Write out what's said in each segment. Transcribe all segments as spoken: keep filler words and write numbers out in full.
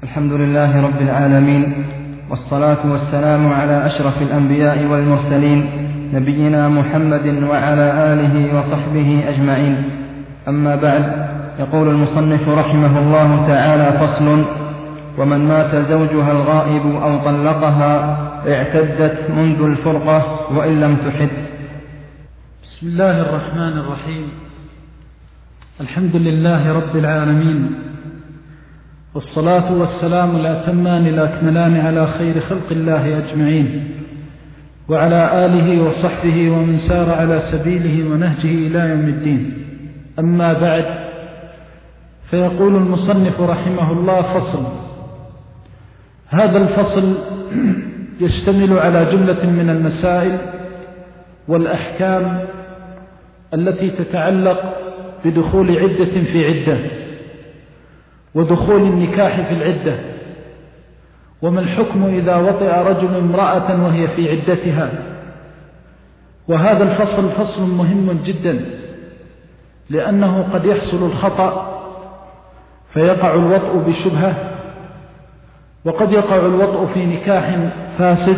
الحمد لله رب العالمين، والصلاة والسلام على أشرف الأنبياء والمرسلين نبينا محمد وعلى آله وصحبه أجمعين. أما بعد، يقول المصنف رحمه الله تعالى: فصل: ومن مات زوجها الغائب أو طلقها اعتدت منذ الفرقة وإن لم تحد. بسم الله الرحمن الرحيم. الحمد لله رب العالمين، والصلاة والسلام الأتمان الأكملان على خير خلق الله أجمعين، وعلى آله وصحبه ومن سار على سبيله ونهجه إلى يوم الدين. أما بعد، فيقول المصنف رحمه الله: فصل. هذا الفصل يشتمل على جملة من المسائل والأحكام التي تتعلق بدخول عدة في عدة، ودخول النكاح في العدة، وما الحكم إذا وطئ رجل امرأة وهي في عدتها. وهذا الفصل فصل مهم جدا، لأنه قد يحصل الخطأ فيقع الوطء بشبهة، وقد يقع الوطء في نكاح فاسد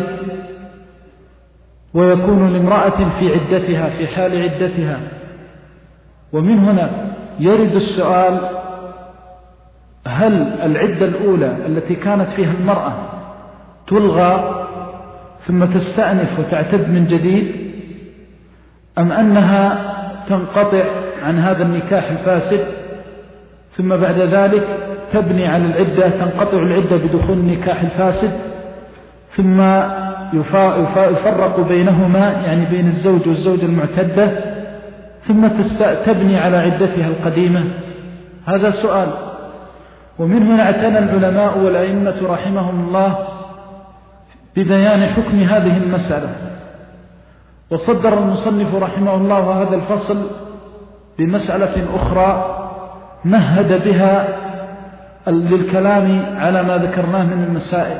ويكون لامرأة في عدتها في حال عدتها. ومن هنا يرد السؤال: هل العدة الأولى التي كانت فيها المرأة تلغى ثم تستأنف وتعتد من جديد، أم أنها تنقطع عن هذا النكاح الفاسد ثم بعد ذلك تبني على العدة، تنقطع العدة بدخول النكاح الفاسد ثم يفرق بينهما، يعني بين الزوج والزوجة المعتدة، ثم تبني على عدتها القديمة؟ هذا سؤال. ومن هنا اعتنى العلماء والأئمة رحمهم الله ببيان حكم هذه المسألة، وصدر المصنف رحمه الله هذا الفصل بمسألة أخرى مهد بها للكلام على ما ذكرناه من المسائل،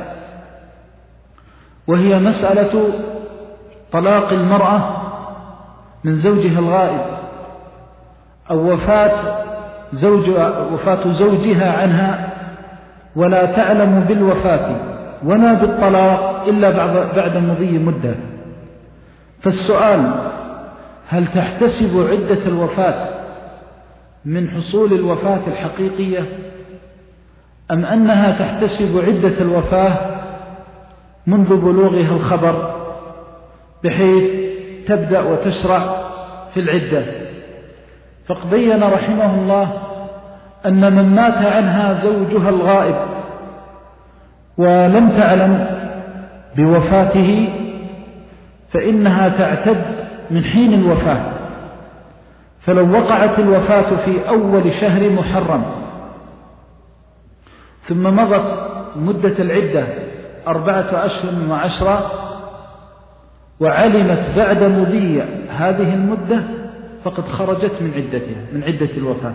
وهي مسألة طلاق المرأة من زوجها الغائب، أو وفاة زوج وفاة زوجها عنها ولا تعلم بالوفاة ولا بالطلاق إلا بعد مضي مدة. فالسؤال: هل تحتسب عدة الوفاة من حصول الوفاة الحقيقية، أم أنها تحتسب عدة الوفاة منذ بلوغها الخبر بحيث تبدأ وتشرع في العدة؟ فقد بين رحمه الله أن من مات عنها زوجها الغائب ولم تعلم بوفاته فإنها تعتد من حين الوفاة. فلو وقعت الوفاة في أول شهر محرم ثم مضت مدة العدة أربعة أشهر وعشرة وعلمت بعد مضي هذه المدة فقد خرجت من عدتها من عدة الوفاة.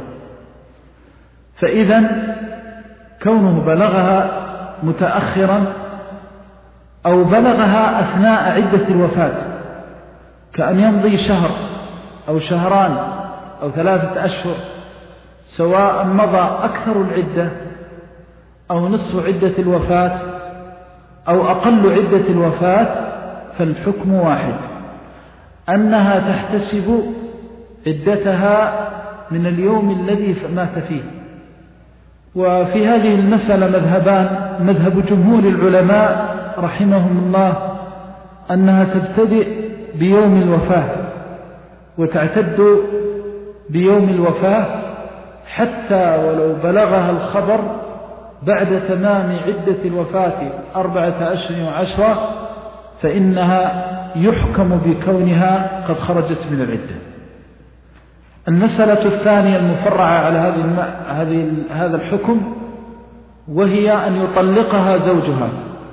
فإذا كونه بلغها متأخرا أو بلغها أثناء عدة الوفاة، كأن يمضي شهر أو شهران أو ثلاثة أشهر، سواء مضى أكثر العدة أو نصف عدة الوفاة أو أقل عدة الوفاة، فالحكم واحد، أنها تحتسب عدتها من اليوم الذي مات فيه. وفي هذه المسألة مذهبان: مذهب جمهور العلماء رحمهم الله أنها تبتدئ بيوم الوفاة وتعتد بيوم الوفاة حتى ولو بلغها الخبر بعد تمام عدة الوفاة أربعة أشهر وعشرة، فإنها يحكم بكونها قد خرجت من العدة. المسألة الثانية المفرعة على هذه هذه هذا الحكم، وهي أن يطلقها زوجها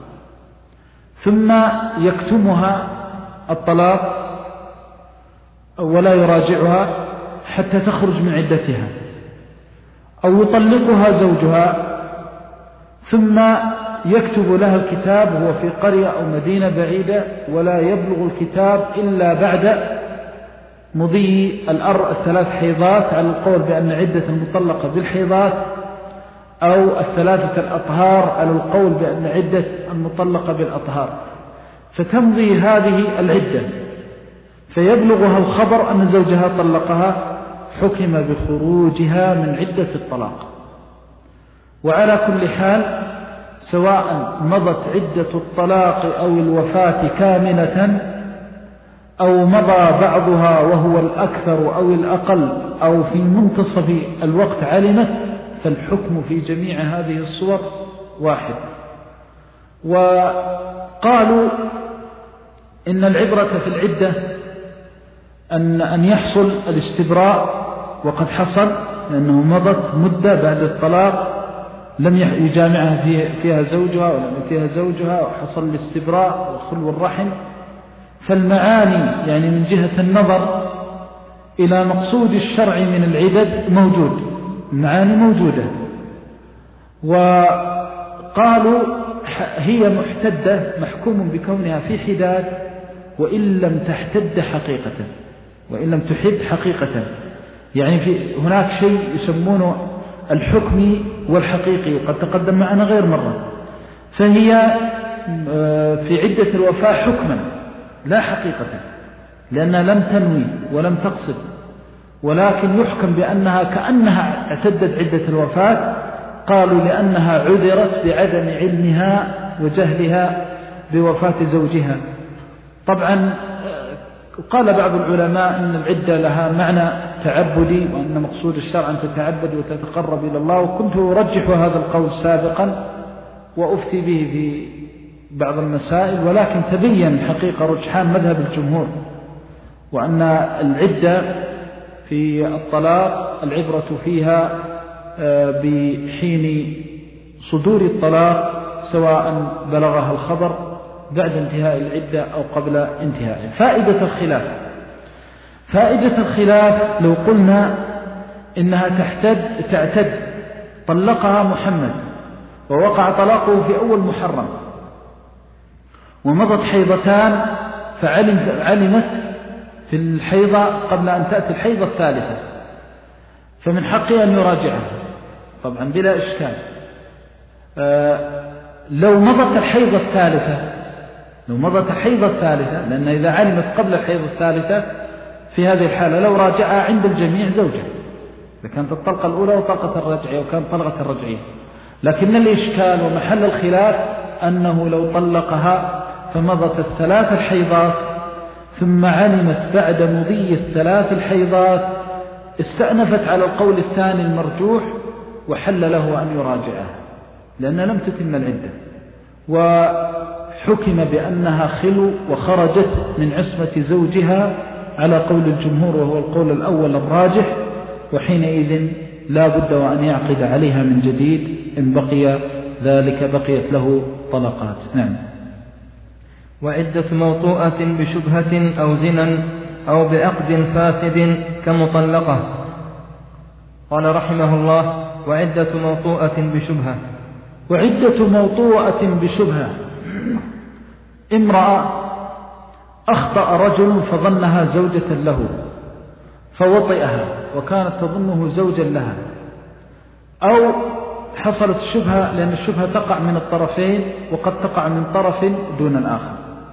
ثم يكتمها الطلاق ولا يراجعها حتى تخرج من عدتها، أو يطلقها زوجها ثم يكتب لها الكتاب وهو في قرية أو مدينة بعيدة ولا يبلغ الكتاب إلا بعد مضي الثلاث حيضات، على القول بأن عدة المطلقة بالحيضات، أو الثلاثة الأطهار على القول بأن عدة المطلقة بالأطهار، فتمضي هذه العدة فيبلغها الخبر أن زوجها طلقها، حكم بخروجها من عدة الطلاق. وعلى كل حال سواء مضت عدة الطلاق أو الوفاة كاملة أو مضى بعضها وهو الأكثر أو الأقل أو في منتصف الوقت علمت، فالحكم في جميع هذه الصور واحد. وقالوا إن العبرة في العدة أن أن يحصل الاستبراء، وقد حصل لأنه مضت مدة بعد الطلاق لم يجامعها فيها زوجها ولم يأتيها زوجها وحصل الاستبراء وخلو الرحم. فالمعاني يعني من جهة النظر إلى مقصود الشرع من العدد موجود، المعاني موجودة. وقالوا هي محتدة محكوم بكونها في حداد وإن لم تحتد حقيقة، وإن لم تحد حقيقة، يعني في هناك شيء يسمونه الحكمي والحقيقي وقد تقدم معنا غير مرة. فهي في عدة الوفاة حكما لا حقيقة، لأنها لم تنوي ولم تقصد، ولكن يحكم بأنها كأنها اعتدت عدة الوفاة. قالوا لأنها عذرت بعدم علمها وجهلها بوفاة زوجها. طبعا قال بعض العلماء أن العدة لها معنى تعبدي، وأن مقصود الشرع أن تتعبد وتتقرب إلى الله، وكنت أرجح هذا القول سابقا وأفتي به في بعض المسائل، ولكن تبين حقيقة رجحان مذهب الجمهور، وأن العدة في الطلاق العبرة فيها بحين صدور الطلاق سواء بلغها الخبر بعد انتهاء العدة أو قبل انتهاء. فائدة الخلاف فائدة الخلاف لو قلنا إنها تحتد تعتد طلقها محمد ووقع طلاقه في أول محرم ومضت حيضتان فعلمت في الحيضة قبل أن تأتي الحيضة الثالثة، فمن حقه أن يراجعها طبعا بلا إشكال. آه لو مضت الحيضة الثالثة لو مضت الحيضة الثالثة لأن إذا علمت قبل الحيضة الثالثة في هذه الحالة لو راجعها عند الجميع زوجها، إذا كانت الطلقة الأولى وطلقة الرجعية وكانت طلقة الرجعية. لكن الإشكال ومحل الخلاف أنه لو طلقها فمضت الثلاث الحيضات ثم علمت بعد مضي الثلاث الحيضات استأنفت على القول الثاني المرجوح وحل له أن يراجعها لأنها لم تتم العدة، وحكم بأنها خلو وخرجت من عصمة زوجها على قول الجمهور وهو القول الأول الراجح، وحينئذ لا بد وأن يعقد عليها من جديد إن بقي ذلك بقيت له طلقات. نعم. وعدة موطوءة بشبهة أو زنا أو بعقد فاسد كمطلقة. قال رحمه الله: وعدة موطوءة بشبهة. وعدة موطوءة بشبهة، امرأة أخطأ رجل فظنها زوجة له فوطئها وكانت تظنه زوجا لها، أو حصلت الشبهة لأن الشبهة تقع من الطرفين وقد تقع من طرف دون الآخر،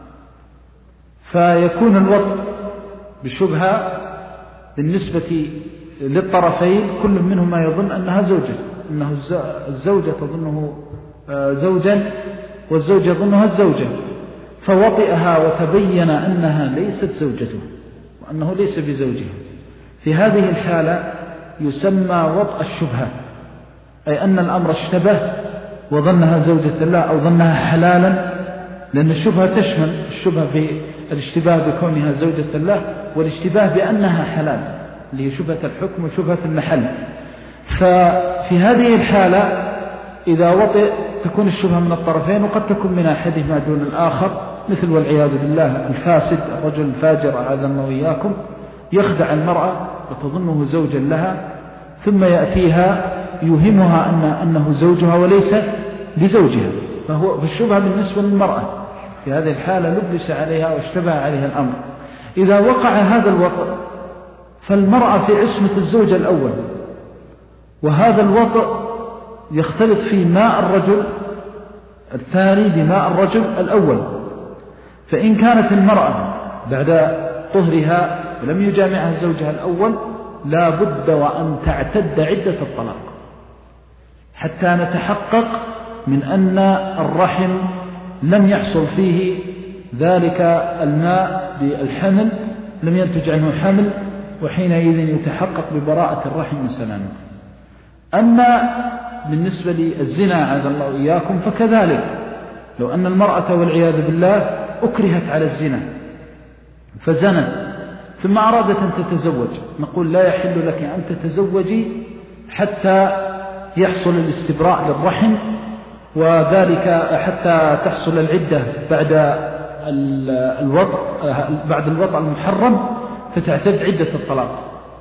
فيكون الوطء بشبهة بالنسبة للطرفين كل منهما يظن أنها زوجة، أنه الزوجة تظنه زوجا والزوجة يظنها الزوجة، فوطئها وتبين أنها ليست زوجته وأنه ليس بزوجها. في هذه الحالة يسمى وطء الشبهة، أي أن الأمر اشتبه وظنها زوجة الله أو ظنها حلالا، لأن الشبهة تشمل الشبهة في الاشتباه بكونها زوجة الله والاشتباه بأنها حلال اللي هي شبهة الحكم وشبهة المحل. ففي هذه الحالة إذا وطئ تكون الشبهة من الطرفين وقد تكون من أحدهما دون الآخر، مثل والعياذ بالله الفاسد الرجل الفاجر أعاذنا وإياكم يخدع المرأة وتظنه زوجا لها ثم يأتيها يوهمها أن أنه زوجها وليس بزوجها، فهو بالشبهة بالنسبة للمرأة. في هذه الحالة لبس عليها واشتبه عليها الأمر. إذا وقع هذا الوطء فالمرأة في عصمة الزوج الأول، وهذا الوطء يختلط فيه ماء الرجل الثاني بماء الرجل الأول. فإن كانت المرأة بعد طهرها ولم يجامعها زوجها الأول لا بد وأن تعتد عدة الطلاق حتى نتحقق من أن الرحم لم يحصل فيه ذلك الماء بالحمل، لم ينتج عنه حمل، وحينئذ يتحقق ببراءة الرحم من سلامته. أما بالنسبة للزنا عاذ الله إياكم فكذلك، لو أن المرأة والعياذ بالله أكرهت على الزنا فزنت ثم أرادت أن تتزوج، نقول لا يحل لك أن تتزوجي حتى يحصل الاستبراء للرحم، وذلك حتى تحصل العدة بعد الوضع بعد الوضع المحرم فتعتد عدة الطلاق.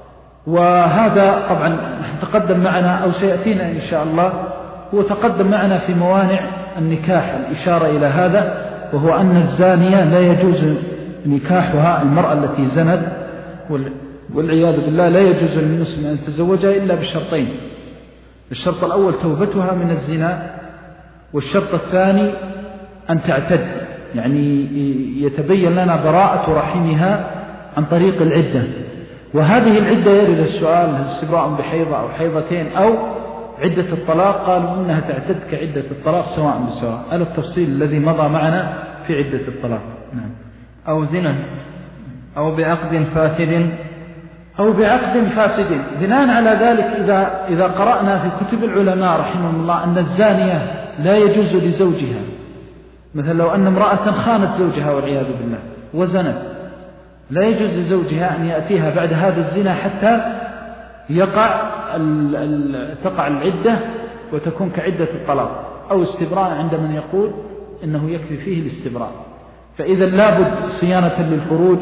وهذا طبعا تقدم معنا أو سيأتينا إن شاء الله، هو تقدم معنا في موانع النكاح الإشارة إلى هذا، وهو أن الزانية لا يجوز نكاحها، المرأة التي زنت والعياذ بالله لا يجوز للمسلم أن يتزوجها إلا بشرطين: الشرط الأول توبتها من الزنا، والشرط الثاني أن تعتد، يعني يتبين لنا براءة رحمها عن طريق العدة. وهذه العدة يرد السؤال هل استبراء بحيضة أو حيضتين أو عدة الطلاق، قالوا إنها تعتد كعدة الطلاق سواء بسواء. هذا التفصيل الذي مضى معنا في عدة الطلاق. نعم. أو زنا أو بعقد فاسد أو بعقد فاسد. بناء على ذلك إذا, إذا قرأنا في كتب العلماء رحمهم الله أن الزانية لا يجوز لزوجها، مثلا لو أن امرأة خانت زوجها والعياذ بالله وزنت، لا يجوز لزوجها أن يأتيها بعد هذا الزنا حتى يقع تقع العدة وتكون كعدة الطلاق أو استبراء عند من يقول إنه يكفي فيه الاستبراء. فإذا لابد صيانة للفروج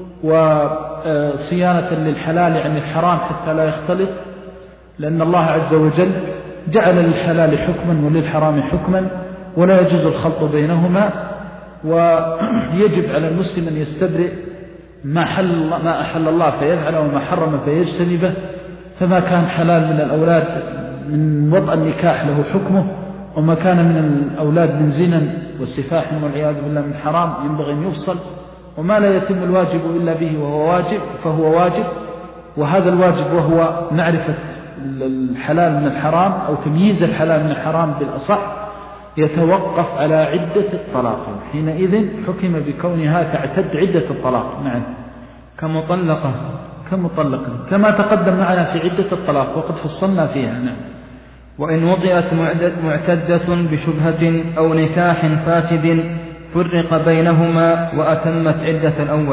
وصيانة للحلال عن الحرام حتى لا يختلط، لأن الله عز وجل جعل للحلال حكما وللحرام حكما ولا يجوز الخلط بينهما، ويجب على المسلم أن يستبرئ ما حل ما أحل الله فيفعله وما حرم فيجتنبه. فما كان حلال من الأولاد من وضع النكاح له حكمه، وما كان من الأولاد من زنا وسفاح والعياذ بالله من حرام ينبغي أن يفصل. وما لا يتم الواجب إلا به وهو واجب فهو واجب، وهذا الواجب وهو معرفة الحلال من الحرام أو تمييز الحلال من الحرام بالأصح يتوقف على عدة الطلاق، حينئذ حكم بكونها تعتد عدة الطلاق. نعم. كمطلقة كمطلقة كما تقدم معنا في عدة الطلاق وقد فصلنا فيها. نعم. وإن وطئت معتدة بشبهة أو نكاح فاسد فرق بينهما وأتمت عدة الأول،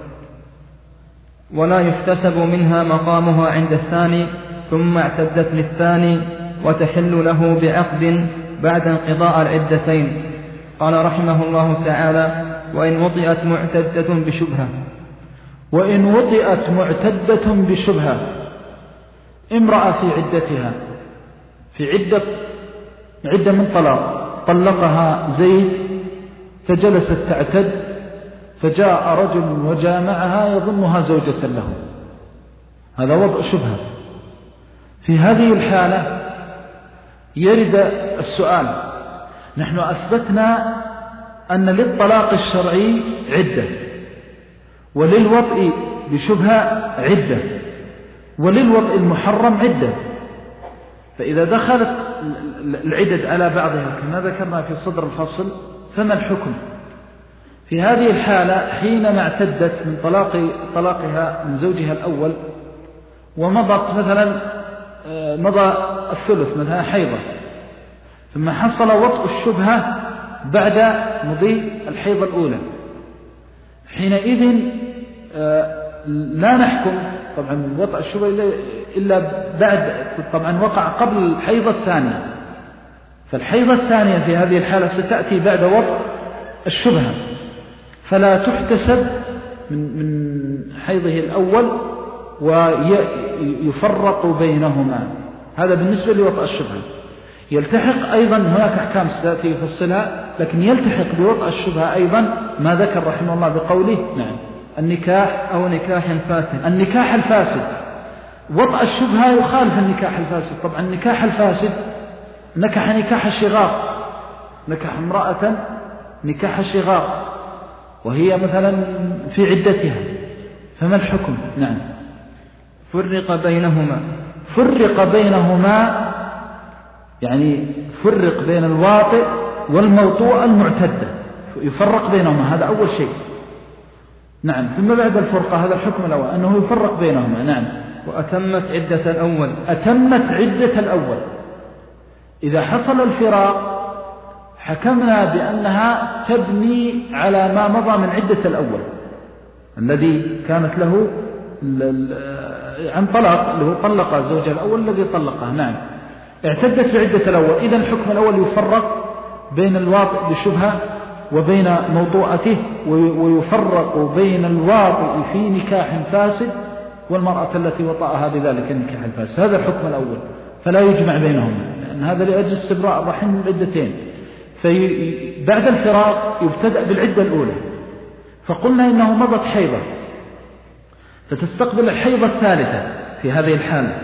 ولا يحتسب منها مقامها عند الثاني ثم اعتدت للثاني وتحل له بعقد بعد انقضاء العدتين. قال رحمه الله تعالى: وإن وطئت معتدة بشبهة. وإن وطئت معتدة بشبهة، امرأة في عدتها في عدة عدة من طلاق، طلقها زيد فجلست تعتد، فجاء رجل وجامعها يظنها زوجة له، هذا وضع شبهة. في هذه الحالة يرد السؤال: نحن أثبتنا أن للطلاق الشرعي عدة، وللوطء بشبهة عدة، وللوطء المحرم عدة، فإذا دخلت العدد على بعضها كما ذكرنا في صدر الفصل فما الحكم؟ في هذه الحالة حينما اعتدت من طلاق طلاقها من زوجها الأول ومضت مثلا مضى الثلث مثلا حيضة، ثم حصل وطء الشبهة بعد مضي الحيضة الأولى، حينئذ لا نحكم طبعا وطء الشبهة إلا بعد، طبعا وقع قبل الحيضة الثانية، فالحيضة الثانية في هذه الحالة ستأتي بعد وطء الشبهة، فلا تحتسب من من حيضه الأول ويفرق بينهما. هذا بالنسبة لوطء الشبهة. يلتحق أيضا هناك أحكام ستأتي يفصلها، لكن يلتحق بوطء الشبهة أيضا ما ذكر رحمه الله بقوله: نعم النكاح أو نكاح فاسد. النكاح الفاسد وطء الشبهة يخالف النكاح الفاسد. طبعا النكاح الفاسد نكح نكاح الشغار، نكح امرأة نكاح الشغار وهي مثلا في عدتها، فما الحكم؟ نعم. فرق بينهما. فرق بينهما يعني فرق بين الواطئ والموطوء المعتدة، يفرق بينهما، هذا أول شيء. نعم. ثم بعد الفرقة هذا الحكم الأول أنه يفرق بينهما. نعم. وأتمت عدة الأول. أتمت عدة الأول. إذا حصل الفراق حكمنا بأنها تبني على ما مضى من عدة الأول الذي كانت له عن طلاق، اللي هو طلق الزوج الأول الذي طلقها. نعم. اعتدت في عدة الأول. إذن الحكم الأول يفرق بين الواطئ بالشبهة وبين موطوءته، ويفرق بين الواطئ في نكاح فاسد والمرأة التي وطأها بذلك النكاح الفاسد. هذا الحكم الأول، فلا يجمع بينهما، لأن هذا لأجل استبراء الرحم من العدتين. فبعد الفراق يبتدأ بالعدة الأولى، فقلنا إنه مضت حيضة، فتستقبل الحيضة الثالثة في هذه الحالة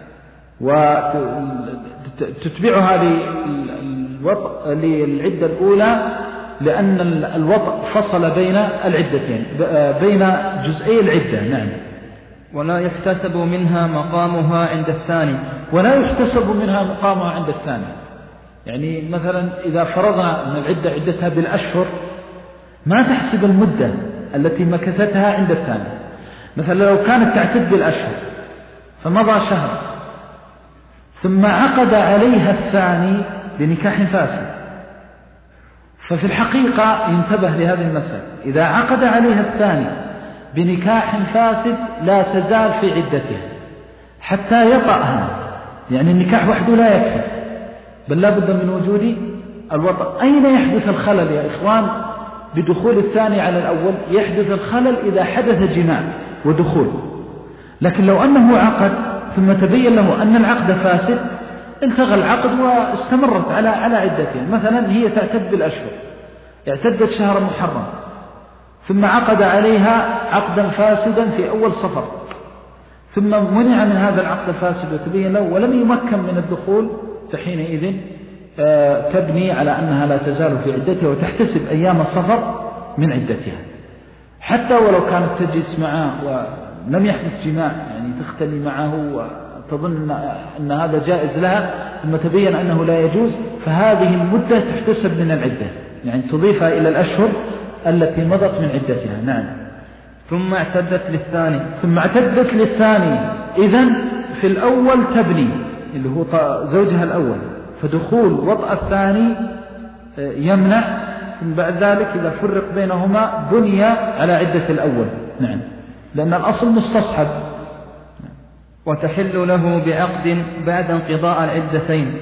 وتتبعها للعدة الأولى، لأن الوطء فصل بين العدتين، بين جزئي العدة. نعم. ولا يحتسب منها مقامها عند الثاني. ولا يحتسب منها مقامها عند الثاني، يعني مثلا إذا فرضنا أن العدة عدتها بالأشهر ما تحسب المدة التي مكثتها عند الثاني. مثلا لو كانت تعتد بالأشهر فمضى شهر ثم عقد عليها الثاني بنكاح فاسد، ففي الحقيقة ينتبه لهذه المسألة، إذا عقد عليها الثاني بنكاح فاسد لا تزال في عدتها حتى يطأها، يعني النكاح وحده لا يكفي، بل لا بد من وجود الوطأ. أين يحدث الخلل يا إخوان؟ بدخول الثاني على الأول يحدث الخلل إذا حدث جماع ودخول. لكن لو أنه عقد ثم تبين له أن العقد فاسد التغى العقد واستمرت على على عدتها. مثلا هي تعتد بالأشهر، اعتدت شهر محرم ثم عقد عليها عقدا فاسدا في أول صفر، ثم منع من هذا العقد الفاسد وتبين له ولم يمكن من الدخول، فحينئذ تبني على أنها لا تزال في عدتها وتحتسب أيام الصفر من عدتها، حتى ولو كانت تجلس معه ولم يحدث جماع، يعني تختلي معه وتظن أن هذا جائز لها ثم تبين أنه لا يجوز، فهذه المدة تحتسب من العدة، يعني تضيفها إلى الأشهر التي مضت من عدتها. نعم. ثم اعتدت للثاني. ثم اعتدت للثاني. إذن في الأول تبني اللي هو زوجها الأول، فدخول وطأ الثاني يمنع، ثم بعد ذلك إذا فرق بينهما بني على عدة الأول. نعم. لأن الأصل مستصحب. وتحل له بعقد بعد انقضاء العدتين.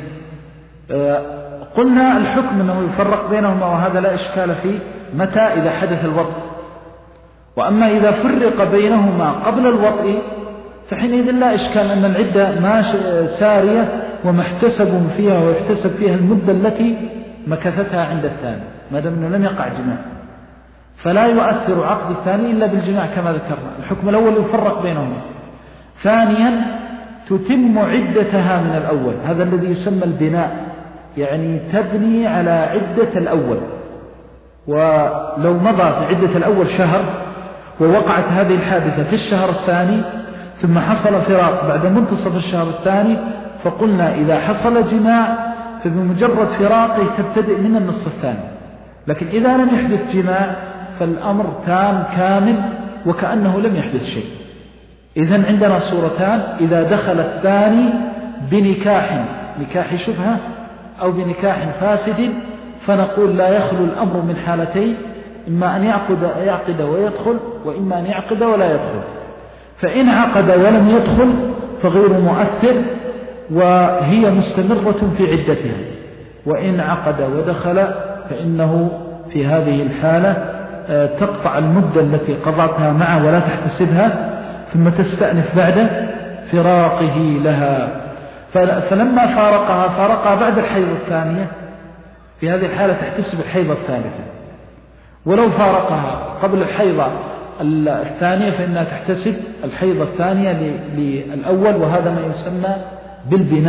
قلنا الحكم أنه يفرق بينهما وهذا لا إشكال فيه متى إذا حدث الوطء، وأما إذا فرق بينهما قبل الوطء فحينئذ لا إشكال أن العدة ما سارية ومحتسب فيها ويحتسب فيها المدة التي مكثتها عند الثاني ما دام أنه لم يقع جماع، فلا يؤثر عقد الثاني إلا بالجماع كما ذكرنا. الحكم الأول يفرق بينهما. ثانيا تتم عدتها من الأول، هذا الذي يسمى البناء، يعني تبني على عدة الأول. ولو مضى في عدة الأول شهر ووقعت هذه الحادثة في الشهر الثاني ثم حصل فراق بعد منتصف الشهر الثاني، فقلنا إذا حصل جماع فبمجرد فراقه تبتدئ من النصف الثاني، لكن إذا لم يحدث جماع فالأمر تام كامل وكأنه لم يحدث شيء. إذن عندنا صورتان: إذا دخل الثاني بنكاح نكاح شبهة أو بنكاح فاسد فنقول لا يخلو الأمر من حالتين، إما أن يعقد, يعقد ويدخل، وإما أن يعقد ولا يدخل. فإن عقد ولم يدخل فغير مؤثر وهي مستمرة في عدتها، وإن عقد ودخل فإنه في هذه الحالة تقطع المدة التي قضتها معه ولا تحتسبها، ثم تستأنف بعد فراقه لها. فلما فارقها فارقها بعد الحيض الثانية، في هذه الحالة تحتسب الحيض الثالثة. ولو فارقها قبل الحيض الثانية فإنها تحتسب الحيض الثانية للأول، وهذا ما يسمى بالبناء.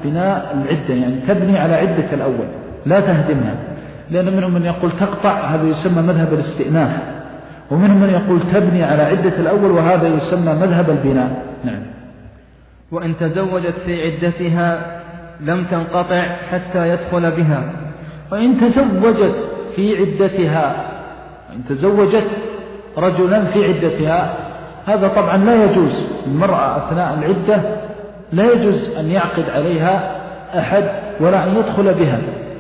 بناء العدة، يعني تبني على عدة الأول لا تهدمها، لأن منهم من يقول تقطع، هذا يسمى مذهب الاستئناف، ومنهم من يقول تبني على عدة الأول، وهذا يسمى مذهب البناء. نعم. وإن تزوجت في عدتها لم تنقطع حتى يدخل بها. وإن تزوجت في عدتها، وإن تزوجت رجلا في عدتها، هذا طبعا لا يجوز، المرأة أثناء العدة لا يجوز أن يعقد عليها أحد ولا أن يدخل بها،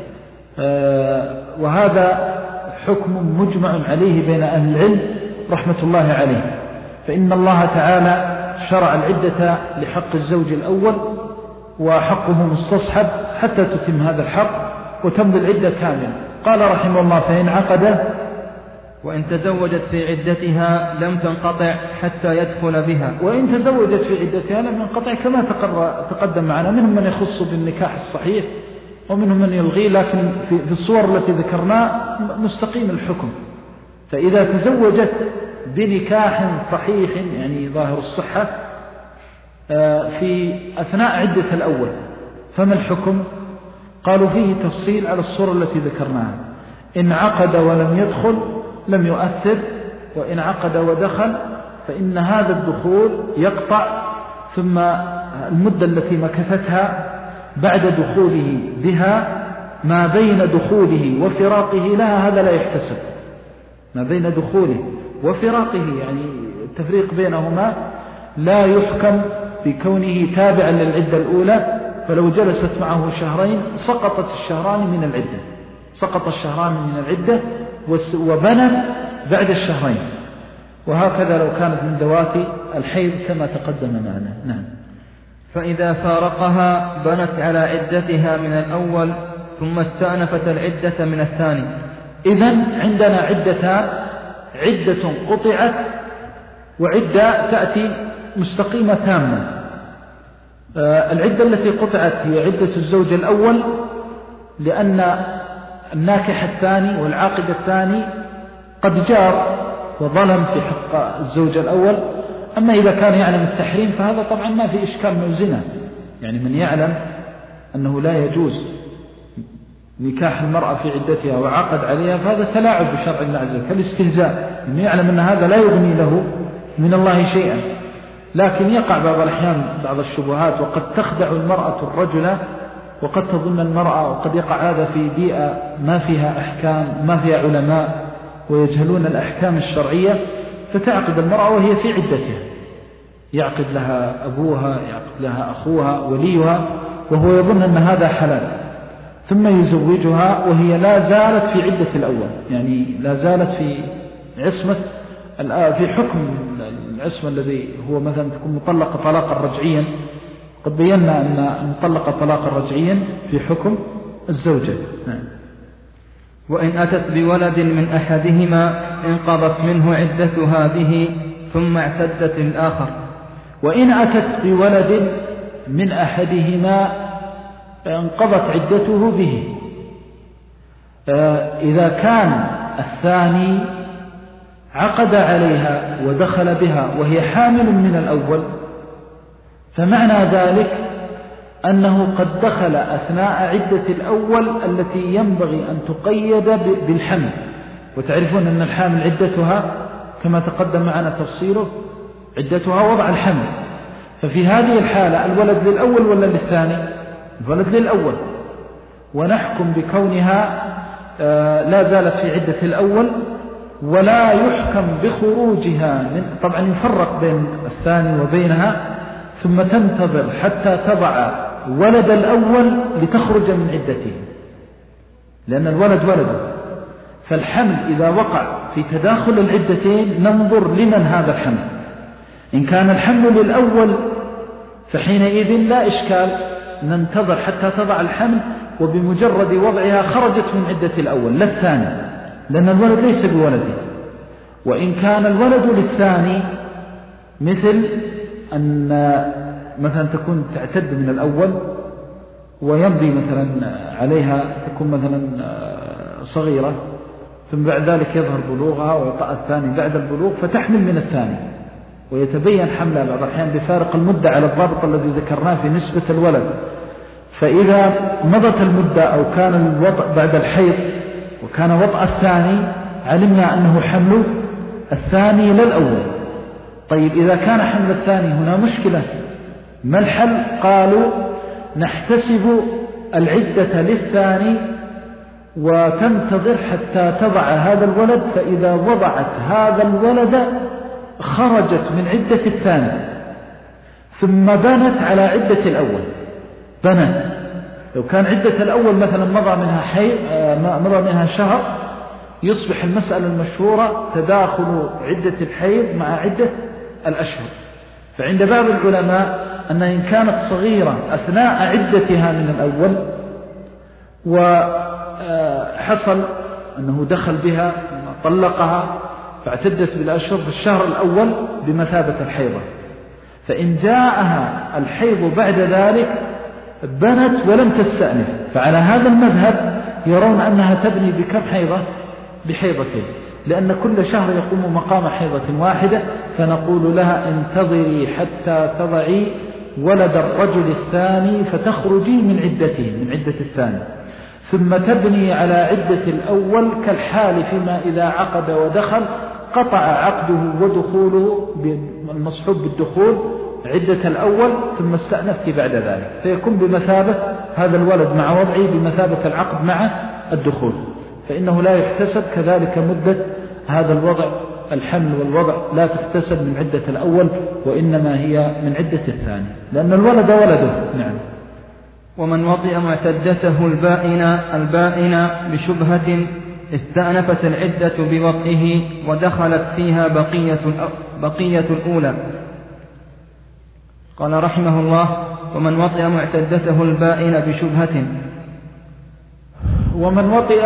وهذا حكم مجمع عليه بين أهل العلم رحمة الله عليه. فإن الله تعالى شرع العدة لحق الزوج الأول، وحقه مستصحب حتى تتم هذا الحق وتمضي العدة كاملة. قال رحمه الله: فإن عقد وإن تزوجت في عدتها لم تنقطع حتى يدخل بها. وإن تزوجت في عدتها لم ينقطع كما تقدم معنا، منهم من يخص بالنكاح الصحيح ومنهم من يلغي، لكن في الصور التي ذكرناها مستقيم الحكم. فإذا تزوجت بنكاح صحيح يعني ظاهر الصحة في أثناء عدة الأول، فما الحكم؟ قالوا فيه تفصيل على الصورة التي ذكرناها. إن عقد ولم يدخل لم يؤثر، وإن عقد ودخل فإن هذا الدخول يقطع، ثم المدة التي مكثتها بعد دخوله بها ما بين دخوله وفراقه لها هذا لا يحتسب. ما بين دخوله وفراقه يعني التفريق بينهما لا يحكم بكونه تابعا للعدة الأولى، فلو جلست معه شهرين سقطت الشهران من العدة، سقط الشهران من العدة وبنت بعد الشهرين، وهكذا لو كانت من ذوات الحيض كما تقدم معنا. نعم. فإذا فارقها بنت على عدتها من الأول ثم استأنفت العدة من الثاني. إذن عندنا عدتان: عدة قطعت وعدة تأتي مستقيمة تامة. العدة التي قطعت هي عدة الزوج الأول، لأن الناكح الثاني والعاقد الثاني قد جار وظلم في حق الزوج الأول. أما إذا كان يعلم التحريم فهذا طبعا ما في إشكال من زنا، يعني من يعلم أنه لا يجوز نكاح المرأة في عدتها وعقد عليها فهذا تلاعب بشرع الله عز وجل كالاستهزاء، من يعلم أن هذا لا يغني له من الله شيئا. لكن يقع بعض الأحيان بعض الشبهات، وقد تخدع المرأة الرجل وقد تظن المرأة، وقد يقع هذا في بيئة ما فيها أحكام ما فيها علماء ويجهلون الأحكام الشرعية، فتعقد المرأة وهي في عدتها، يعقد لها أبوها يعقد لها أخوها وليها وهو يظن أن هذا حلال، ثم يزوجها وهي لا زالت في عدة الأول، يعني لا زالت في عصمة في حكم العصمة الذي هو مثلا تكون مطلقة طلاقا رجعيا. قد بينا أن مطلقة طلاقا رجعيا في حكم الزوجة. وإن أتت بولد من أحدهما انقضت منه عدة هذه ثم اعتدت الآخر. وإن أتت بولد من أحدهما انقضت عدته به. إذا كان الثاني عقد عليها ودخل بها وهي حامل من الأول، فمعنى ذلك أنه قد دخل أثناء عدة الأول التي ينبغي أن تقيد بالحمل، وتعرفون أن الحامل عدتها كما تقدم معنا تفصيله عدتها وضع الحمل. ففي هذه الحالة الولد للأول ولا للثاني؟ الولد للأول، ونحكم بكونها لا زالت في عدة الأول، ولا يحكم بخروجها من، طبعا يفرق بين الثاني وبينها، ثم تنتظر حتى تضع ولد الأول لتخرج من عدته، لأن الولد ولده. فالحمل إذا وقع في تداخل العدتين ننظر لمن هذا الحمل. إن كان الحمل للأول فحينئذ لا إشكال، ننتظر حتى تضع الحمل، وبمجرد وضعها خرجت من عدة الأول لا الثاني، لأن الولد ليس بولده. وإن كان الولد للثاني مثل أن مثلا تكون تعتد من الأول ويمضي مثلا عليها، تكون مثلا صغيرة، ثم بعد ذلك يظهر بلوغها ويطأ الثاني بعد البلوغ فتحمل من الثاني، ويتبين حملها بعض الأحيان بفارق المدة على الضابط الذي ذكرناه في نسبة الولد. فإذا مضت المدة أو كان الوطء بعد الحيض وكان وطء الثاني علمنا أنه حمل الثاني للأول. طيب إذا كان حمل الثاني هنا مشكلة، ما الحل؟ قالوا نحتسب العدة للثاني وتنتظر حتى تضع هذا الولد، فإذا وضعت هذا الولد خرجت من عدة الثاني ثم بنت على عدة الأول. بنت لو كان عدة الأول مثلا مضى منها حي مضى منها شهر، يصبح المسألة المشهورة تداخل عدة الحيض مع عدة الأشهر. فعند بعض العلماء أن إن كانت صغيرة أثناء عدتها من الأول وحصل أنه دخل بها طلقها فاعتدت بالأشهر في الشهر الأول بمثابة الحيضة، فإن جاءها الحيض بعد ذلك بنت ولم تستأنف، فعلى هذا المذهب يرون أنها تبني بكم حيضة؟ بحيضتين، لأن كل شهر يقوم مقام حيضة واحدة، فنقول لها انتظري حتى تضعي ولد الرجل الثاني فتخرجي من عدته من عدة الثاني، ثم تبني على عدة الأول كالحال فيما إذا عقد ودخل قطع عقده ودخوله المصحوب بالدخول عدة الأول ثم استأنفت بعد ذلك، فيكون بمثابة هذا الولد مع وضعه بمثابة العقد مع الدخول، فإنه لا يحتسب كذلك مدة هذا الوضع. الحمل والوضع لا تحتسب من عدة الأول وإنما هي من عدة الثاني، لأن الولد ولده. نعم. ومن وطئ معتدته البائنة البائنة بشبهة استأنفت العدة بوطئه ودخلت فيها بقية بقية الأولى. قال رحمه الله: ومن وطئ معتدته البائنة بشبهة. ومن وطئ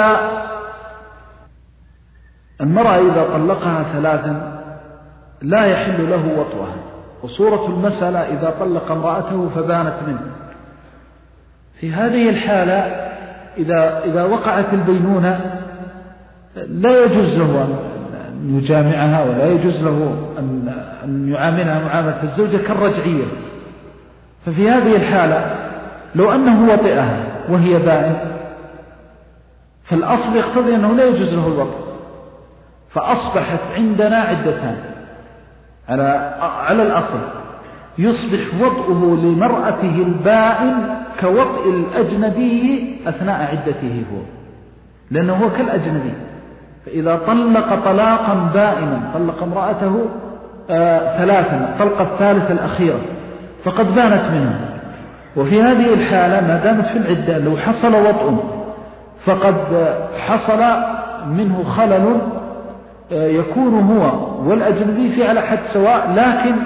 المرأة إذا طلقها ثلاثا لا يحل له وطئها، وصورة المسألة إذا طلق امرأته فبانت منه. في هذه الحالة إذا, إذا وقعت البينونة لا يجوز له أن يجامعها ولا يجوز له أن يعاملها معاملة الزوجة كالرجعية. ففي هذه الحالة لو أنه وطئها وهي بائن فالأصل يقتضي أنه لا يجوز له الوطئ، فأصبحت عندنا عدتان على على الأصل، يصبح وطئه لمرأته البائن كوطئ الأجنبي أثناء عدته هو، لأنه هو كالأجنبي. فإذا طلق طلاقا بائنا طلق امرأته آه ثلاثا الطلقة الثالثة الأخيرة فقد بانت منه، وفي هذه الحالة ما دامت في العدة لو حصل وطئ فقد حصل منه خلل يكون هو والأجنبي في على حد سواء، لكن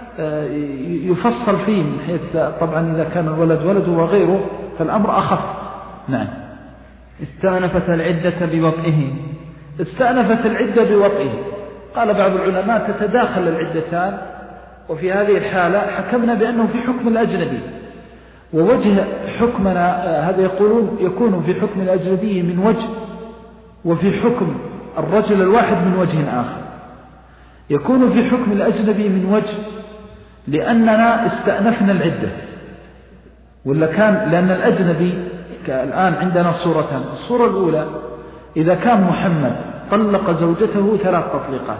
يفصل فيه من حيث طبعا إذا كان الولد ولده وغيره فالأمر أخف. نعم. استأنفت العدة بوطئه. استأنفت العدة بوطئه. قال بعض العلماء تتداخل العدتان، وفي هذه الحالة حكمنا بأنه في حكم الأجنبي، ووجه حكمنا هذا يقولون يكون في حكم الأجنبي من وجه، وفي حكم الرجل الواحد من وجه آخر. يكون في حكم الأجنبي من وجه لأننا استأنفنا العدة، ولا كان لأن الأجنبي الآن عندنا صورتان. الصورة الأولى إذا كان محمد طلق زوجته ثلاث تطليقات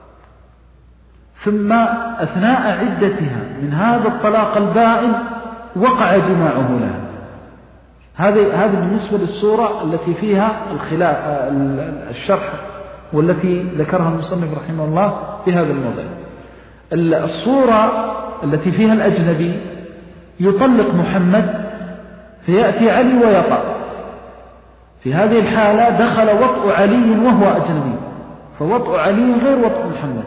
ثم أثناء عدتها من هذا الطلاق البائن وقع جماعه لها، هذه هذه بالنسبة للصورة التي فيها الخلاف الشرح والتي ذكرها المصنف رحمه الله في هذا الموضع. الصورة التي فيها الأجنبي يطلق محمد فيأتي علي ويطأ، في هذه الحالة دخل وطء علي وهو أجنبي، فوطء علي غير وطء محمد.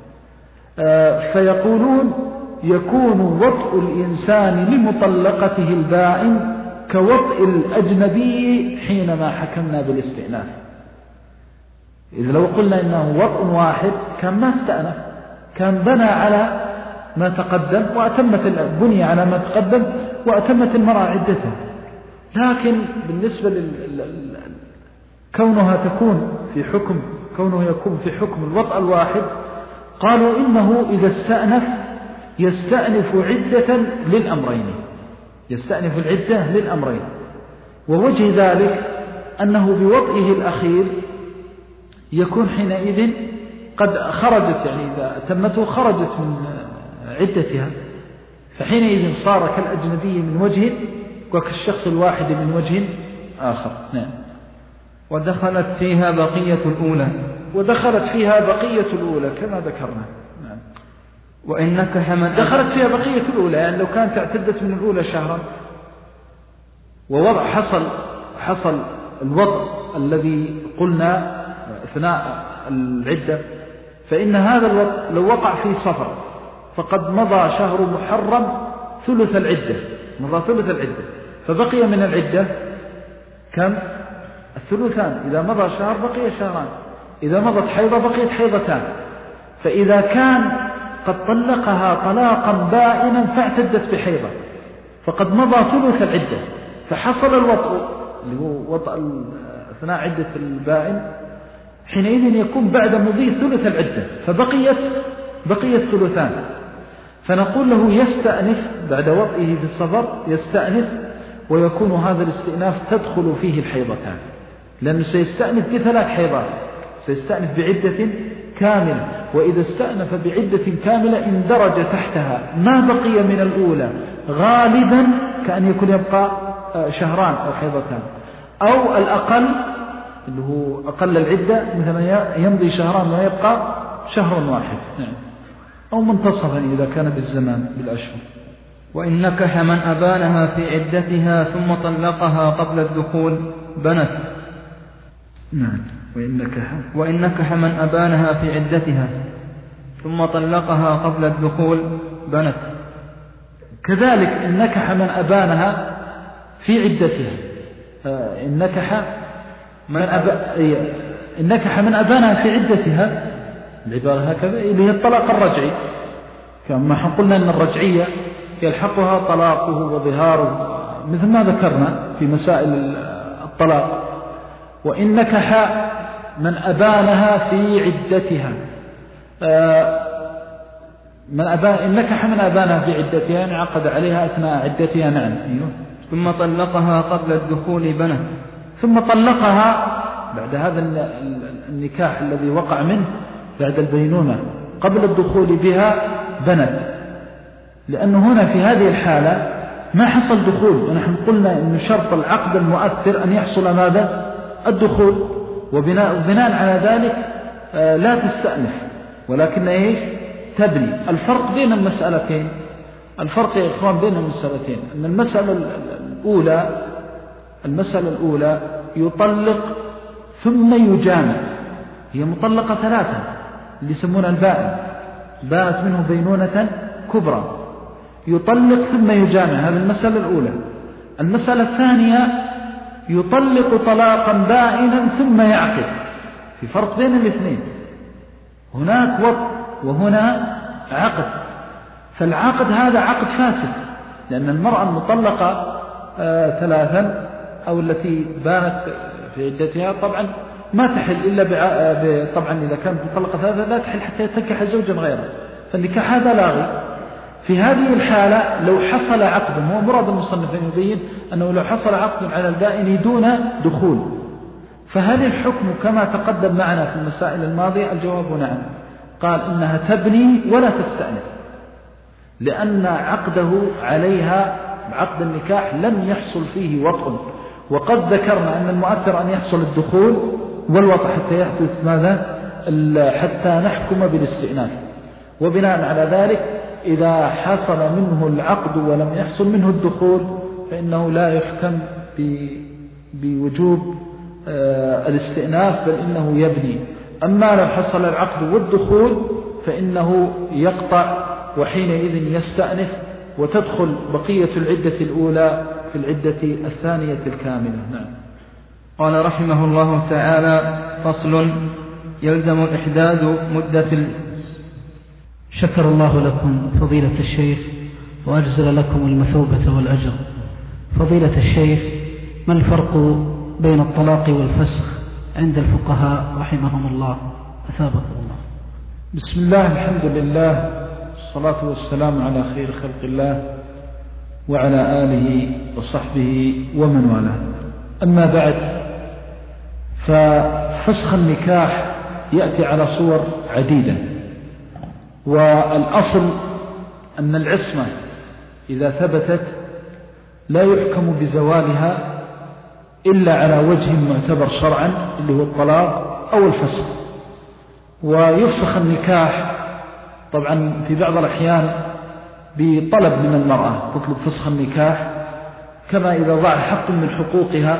فيقولون يكون وطء الإنسان لمطلقته البائن كوطء الأجنبي حينما حكمنا بالاستئناف. إذا لو قلنا إنه وطء واحد كان ما استأنف، كان بنى على ما تقدم وأتمت بني على ما تقدم وأتمت المرأة عدتها. لكن بالنسبة لل كونها تكون في حكم كونه يكون في حكم الوطء الواحد، قالوا إنه إذا استأنف يستأنف عدة للأمرين، يستأنف العدة للأمرين. ووجه ذلك أنه بوضعه الأخير يكون حينئذ قد خرجت، يعني إذا تمته خرجت من عدتها، فحينئذ صار كالأجنبي من وجه وكالشخص الواحد من وجه آخر. نعم. ودخلت فيها بقية الأولى ودخلت فيها بقية الأولى كما ذكرنا. نعم. وإنك حمد دخلت فيها بقية الأولى، يعني لو كانت اعتدت من الأولى شهرا ووضع حصل حصل الوضع الذي قلنا أثناء العدة، فإن هذا الوضع لو وقع في صفر فقد مضى شهر محرم ثلث العدة، مضى ثلث العدة، فبقي من العدة كم؟ الثلثان. إذا مضى شهر بقي شهران، إذا مضت حيضة بقيت حيضتان. فإذا كان قد طلقها طلاقا بائنا فاعتدت بحيضة فقد مضى ثلث العدة، فحصل الوطء اللي هو وطء أثناء عدة البائن، حينئذ يكون بعد مضي ثلث العدة فبقيت بقيت ثلثان. فنقول له يستأنف بعد وطئه في الصفر، يستأنف ويكون هذا الاستئناف تدخل فيه الحيضتان، لأنه سيستأنف بثلاث حيضات، سيستأنف بعدة كاملة، وإذا استأنف بعدة كاملة اندرج تحتها ما بقي من الأولى غالبا كأن يكون يبقى شهران أو حيضتان، أو الأقل اللي هو أقل العدة مثلا يمضي شهران ويبقى شهر واحد، أو منتصفا إذا كان بالزمان بالأشهر. وإن نكح من أبانها في عدتها ثم طلقها قبل الدخول بنت. نعم. وإن نكح وإن نكح من أبانها في عدتها ثم طلقها قبل الدخول بنت. كذلك إن نكح من أبانها في عدتها، إن نكح من أب... إن نكح من أبانها في عدتها، العبارة هكذا اللي هي الطلاق الرجعي، كما قلنا أن الرجعية يلحقها طلاقه وظهاره مثل ما ذكرنا في مسائل الطلاق. وإن نكح من أبانها في عدتها، من أبان إن نكح من أبانها في عدتها يعني عقد عليها أثناء عدتها. نعم. أيوه. ثم طلقها قبل الدخول بنت. ثم طلقها بعد هذا النكاح الذي وقع منه بعد البينونة قبل الدخول بها بنت، لأنه هنا في هذه الحالة ما حصل دخول، ونحن قلنا أن شرط العقد المؤثر أن يحصل ماذا؟ الدخول، وبناء, وبناء على ذلك لا تستأنف ولكن إيش؟ تبني. الفرق بين المسألتين، الفرق يا إخوان بين المسألتين أن المسألة الأولى المسألة الأولى يطلق ثم يجامع، هي مطلقة ثلاثة اللي يسمونها البائن، بانت منه بينونة كبرى، يطلق ثم يجامع، هذه المسألة الأولى. المسألة الثانية يطلق طلاقا بائنا ثم يعقد، في فرق بين الاثنين، هناك وطء وهنا عقد. فالعقد هذا عقد فاسد، لأن المرأة المطلقة آه ثلاثا أو التي بانت في عدتها طبعا ما تحل إلا بع... طبعا إذا كانت مطلقة ثلاثا لا تحل حتى تنكح زوجا غيره، فالنكاح هذا لاغي. في هذه الحالة لو حصل عقد، هو مراد المصنف أن يبين أنه لو حصل عقد على البائن دون دخول، فهل الحكم كما تقدم معنا في المسائل الماضية؟ الجواب نعم. قال إنها تبني ولا تستأنف، لأن عقده عليها عقد النكاح لم يحصل فيه وطء، وقد ذكرنا أن المؤثر أن يحصل الدخول والوطء حتى يحدث ماذا؟ حتى نحكم بالاستئناف. وبناء على ذلك إذا حصل منه العقد ولم يحصل منه الدخول فإنه لا يحكم بوجوب الاستئناف، بل إنه يبني. أما لو حصل العقد والدخول فإنه يقطع، وحينئذ يستأنف وتدخل بقية العدة الأولى في العدة الثانية الكاملة. نعم. قال رحمه الله تعالى: فصل: يلزم الإحداد مدة ال... شكر الله لكم فضيلة الشيخ وأجزل لكم المثوبة والأجر. فضيلة الشيخ، ما الفرق بين الطلاق والفسخ عند الفقهاء رحمهم الله؟ أثابكم الله. بسم الله، الحمد لله، الصلاة والسلام على خير خلق الله وعلى آله وصحبه ومن والاه. أما بعد، ففسخ النكاح يأتي على صور عديدة، والأصل أن العصمة إذا ثبتت لا يحكم بزوالها إلا على وجه معتبر شرعا اللي هو الطلاق أو الفسخ. ويفسخ النكاح طبعا في بعض الأحيان بطلب من المرأة، تطلب فسخ النكاح كما إذا ضاع حق من حقوقها.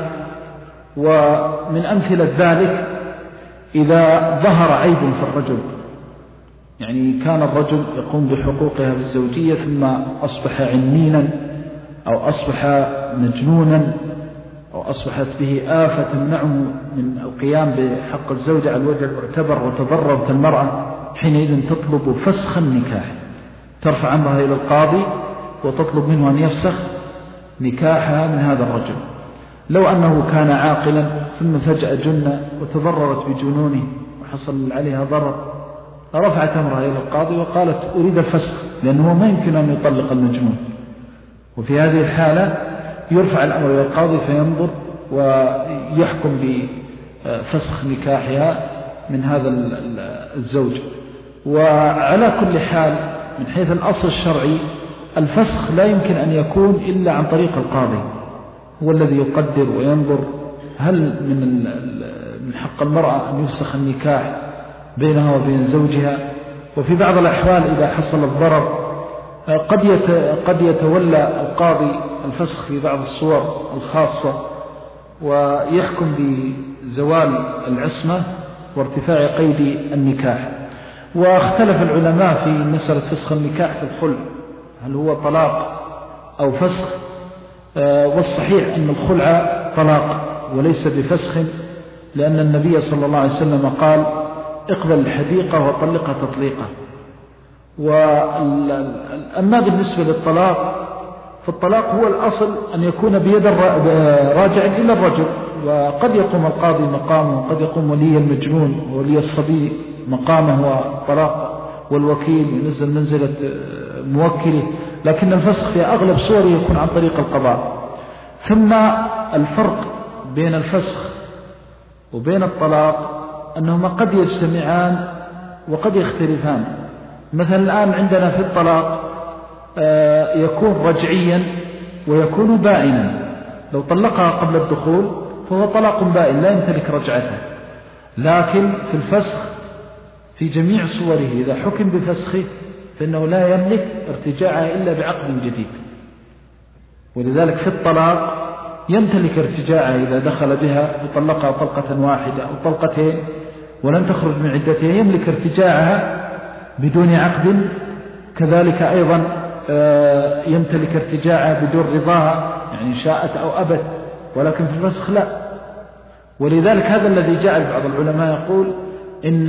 ومن أمثلة ذلك إذا ظهر عيب في الرجل، يعني كان الرجل يقوم بحقوقها بالزوجية ثم أصبح عنينا أو أصبح مجنونا أو أصبحت به آفة تمنعه من القيام بحق الزوجة على الوجه المعتبر وتضررت المرأة، حينئذ تطلب فسخ النكاح، ترفع أمرها إلى القاضي وتطلب منه أن يفسخ نكاحها من هذا الرجل. لو أنه كان عاقلا ثم فجأة جن وتضررت بجنونه وحصل عليها ضرر، رفعت أمرها إلى القاضي وقالت أريد الفسخ، لأنه ما يمكن أن يطلق المجنون. وفي هذه الحالة يرفع الأمر إلى القاضي فينظر ويحكم بفسخ نكاحها من هذا الزوج. وعلى كل حال من حيث الأصل الشرعي الفسخ لا يمكن أن يكون إلا عن طريق القاضي، هو الذي يقدر وينظر هل من من حق المرأة أن يفسخ النكاح بينها وبين زوجها. وفي بعض الأحوال إذا حصل الضرر قد قد يتولى القاضي الفسخ في بعض الصور الخاصة ويحكم بزوال العصمة وارتفاع قيد النكاح. واختلف العلماء في مسألة فسخ النكاح في الخلع، هل هو طلاق أو فسخ؟ والصحيح أن الخلع طلاق وليس بفسخ، لأن النبي صلى الله عليه وسلم قال اقبل الحديقة وطلقها تطليقة. وأما بالنسبة للطلاق فالطلاق هو الأصل أن يكون بيد راجع إلى الرجل، وقد يقوم القاضي مقامه وقد يقوم ولي المجنون وولي الصبي مقامه والطلاق والوكيل ينزل منزلة موكله، لكن الفسخ في أغلب صوره يكون عن طريق القضاء. ثم الفرق بين الفسخ وبين الطلاق أنهما قد يجتمعان وقد يختلفان. مثلا الآن عندنا في الطلاق يكون رجعيا ويكون بائنا، لو طلقها قبل الدخول فهو طلاق بائن لا يمتلك رجعته. لكن في الفسخ في جميع صوره إذا حكم بفسخه فإنه لا يملك ارتجاعها إلا بعقد جديد. ولذلك في الطلاق يمتلك ارتجاعها إذا دخل بها وطلقها طلقة واحدة أو طلقتين ولن تخرج من عدتها، يملك ارتجاعها بدون عقد. كذلك أيضا يمتلك ارتجاعها بدون رضاها، يعني شاءت أو أبت. ولكن في الفسخ لا. ولذلك هذا الذي جعل بعض العلماء يقول إن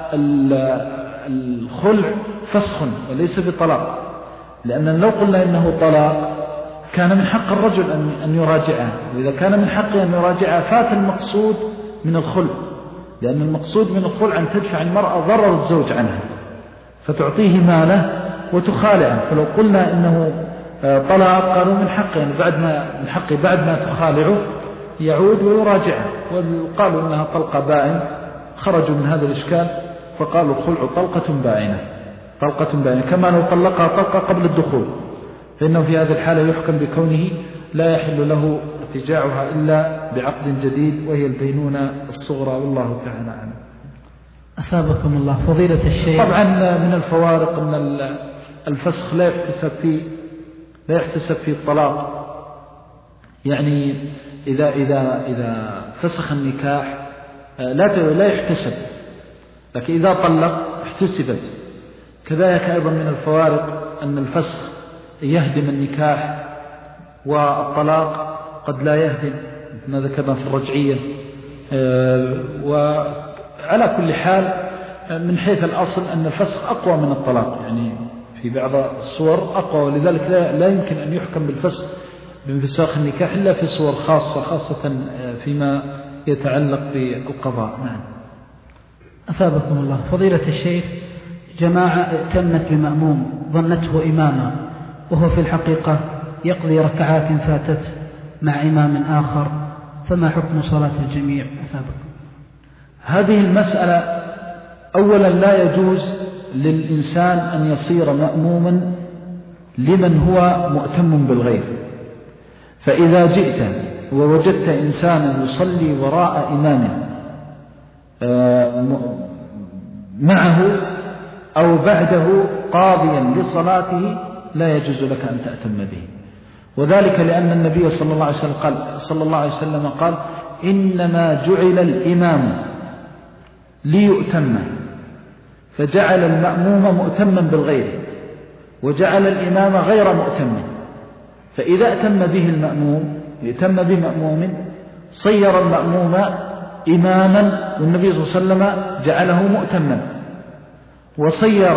الخلع فسخ وليس بطلاق، لأن لو قلنا إنه طلاق كان من حق الرجل أن يراجعها، وإذا كان من حقه أن يراجعها فات المقصود من الخلع، لأن المقصود من الخلع أن تدفع المرأة ضرر الزوج عنها فتعطيه ماله وتخالعه. فلو قلنا إنه طلاق قالوا من حقه، يعني بعد ما من حقه بعد ما تخالعه يعود ويراجعها. وقالوا إنها طلقة بائن، خرجوا من هذا الإشكال فقالوا الخلع طلقة بائنة، طلقة بائنة كما لو طلقها طلقة قبل الدخول، فإنه في هذه الحالة يحكم بكونه لا يحل له ارتجاعها إلا بعقد جديد وهي البينونة الصغرى، والله تعالى أعلم. أثابكم الله فضيلة الشيخ. طبعا من الفوارق أن الفسخ لا يحتسب فيه لا يحتسب فيه الطلاق، يعني إذا إذا إذا فسخ النكاح لا لا يحتسب، لكن إذا طلق احتسبت. كذلك أيضا من الفوارق أن الفسخ يهدم النكاح والطلاق قد لا يهدم، ما ذكرنا في الرجعية. وعلى كل حال من حيث الأصل أن الفسخ أقوى من الطلاق، يعني في بعض الصور أقوى، ولذلك لا يمكن أن يحكم بالفسخ بانفساخ النكاح إلا في صور خاصة، خاصة فيما يتعلق بالقضاء. نعم. أثابكم الله فضيلة الشيخ. جماعة ائتمت بمأموم ظنته إماما وهو في الحقيقة يقضي ركعات فاتته مع إمام آخر، فما حكم صلاة الجميع؟ أثابكم. هذه المسألة أولا لا يجوز للإنسان أن يصير مأموما لمن هو مؤتم بالغير. فإذا جئت ووجدت إنسانا يصلي وراء إمام معه أو بعده قاضيا لصلاته لا يجوز لك أن تأتم به، وذلك لأن النبي صلى الله عليه وسلم قال, صلى الله عليه وسلم قال إنما جعل الإمام ليؤتم، فجعل المأموم مؤتما بالغير وجعل الإمام غير مؤتم. فإذا أتم به المأموم يتم بمأموم صير المأموم إماما، والنبي صلى الله عليه وسلم جعله مؤتما، وصير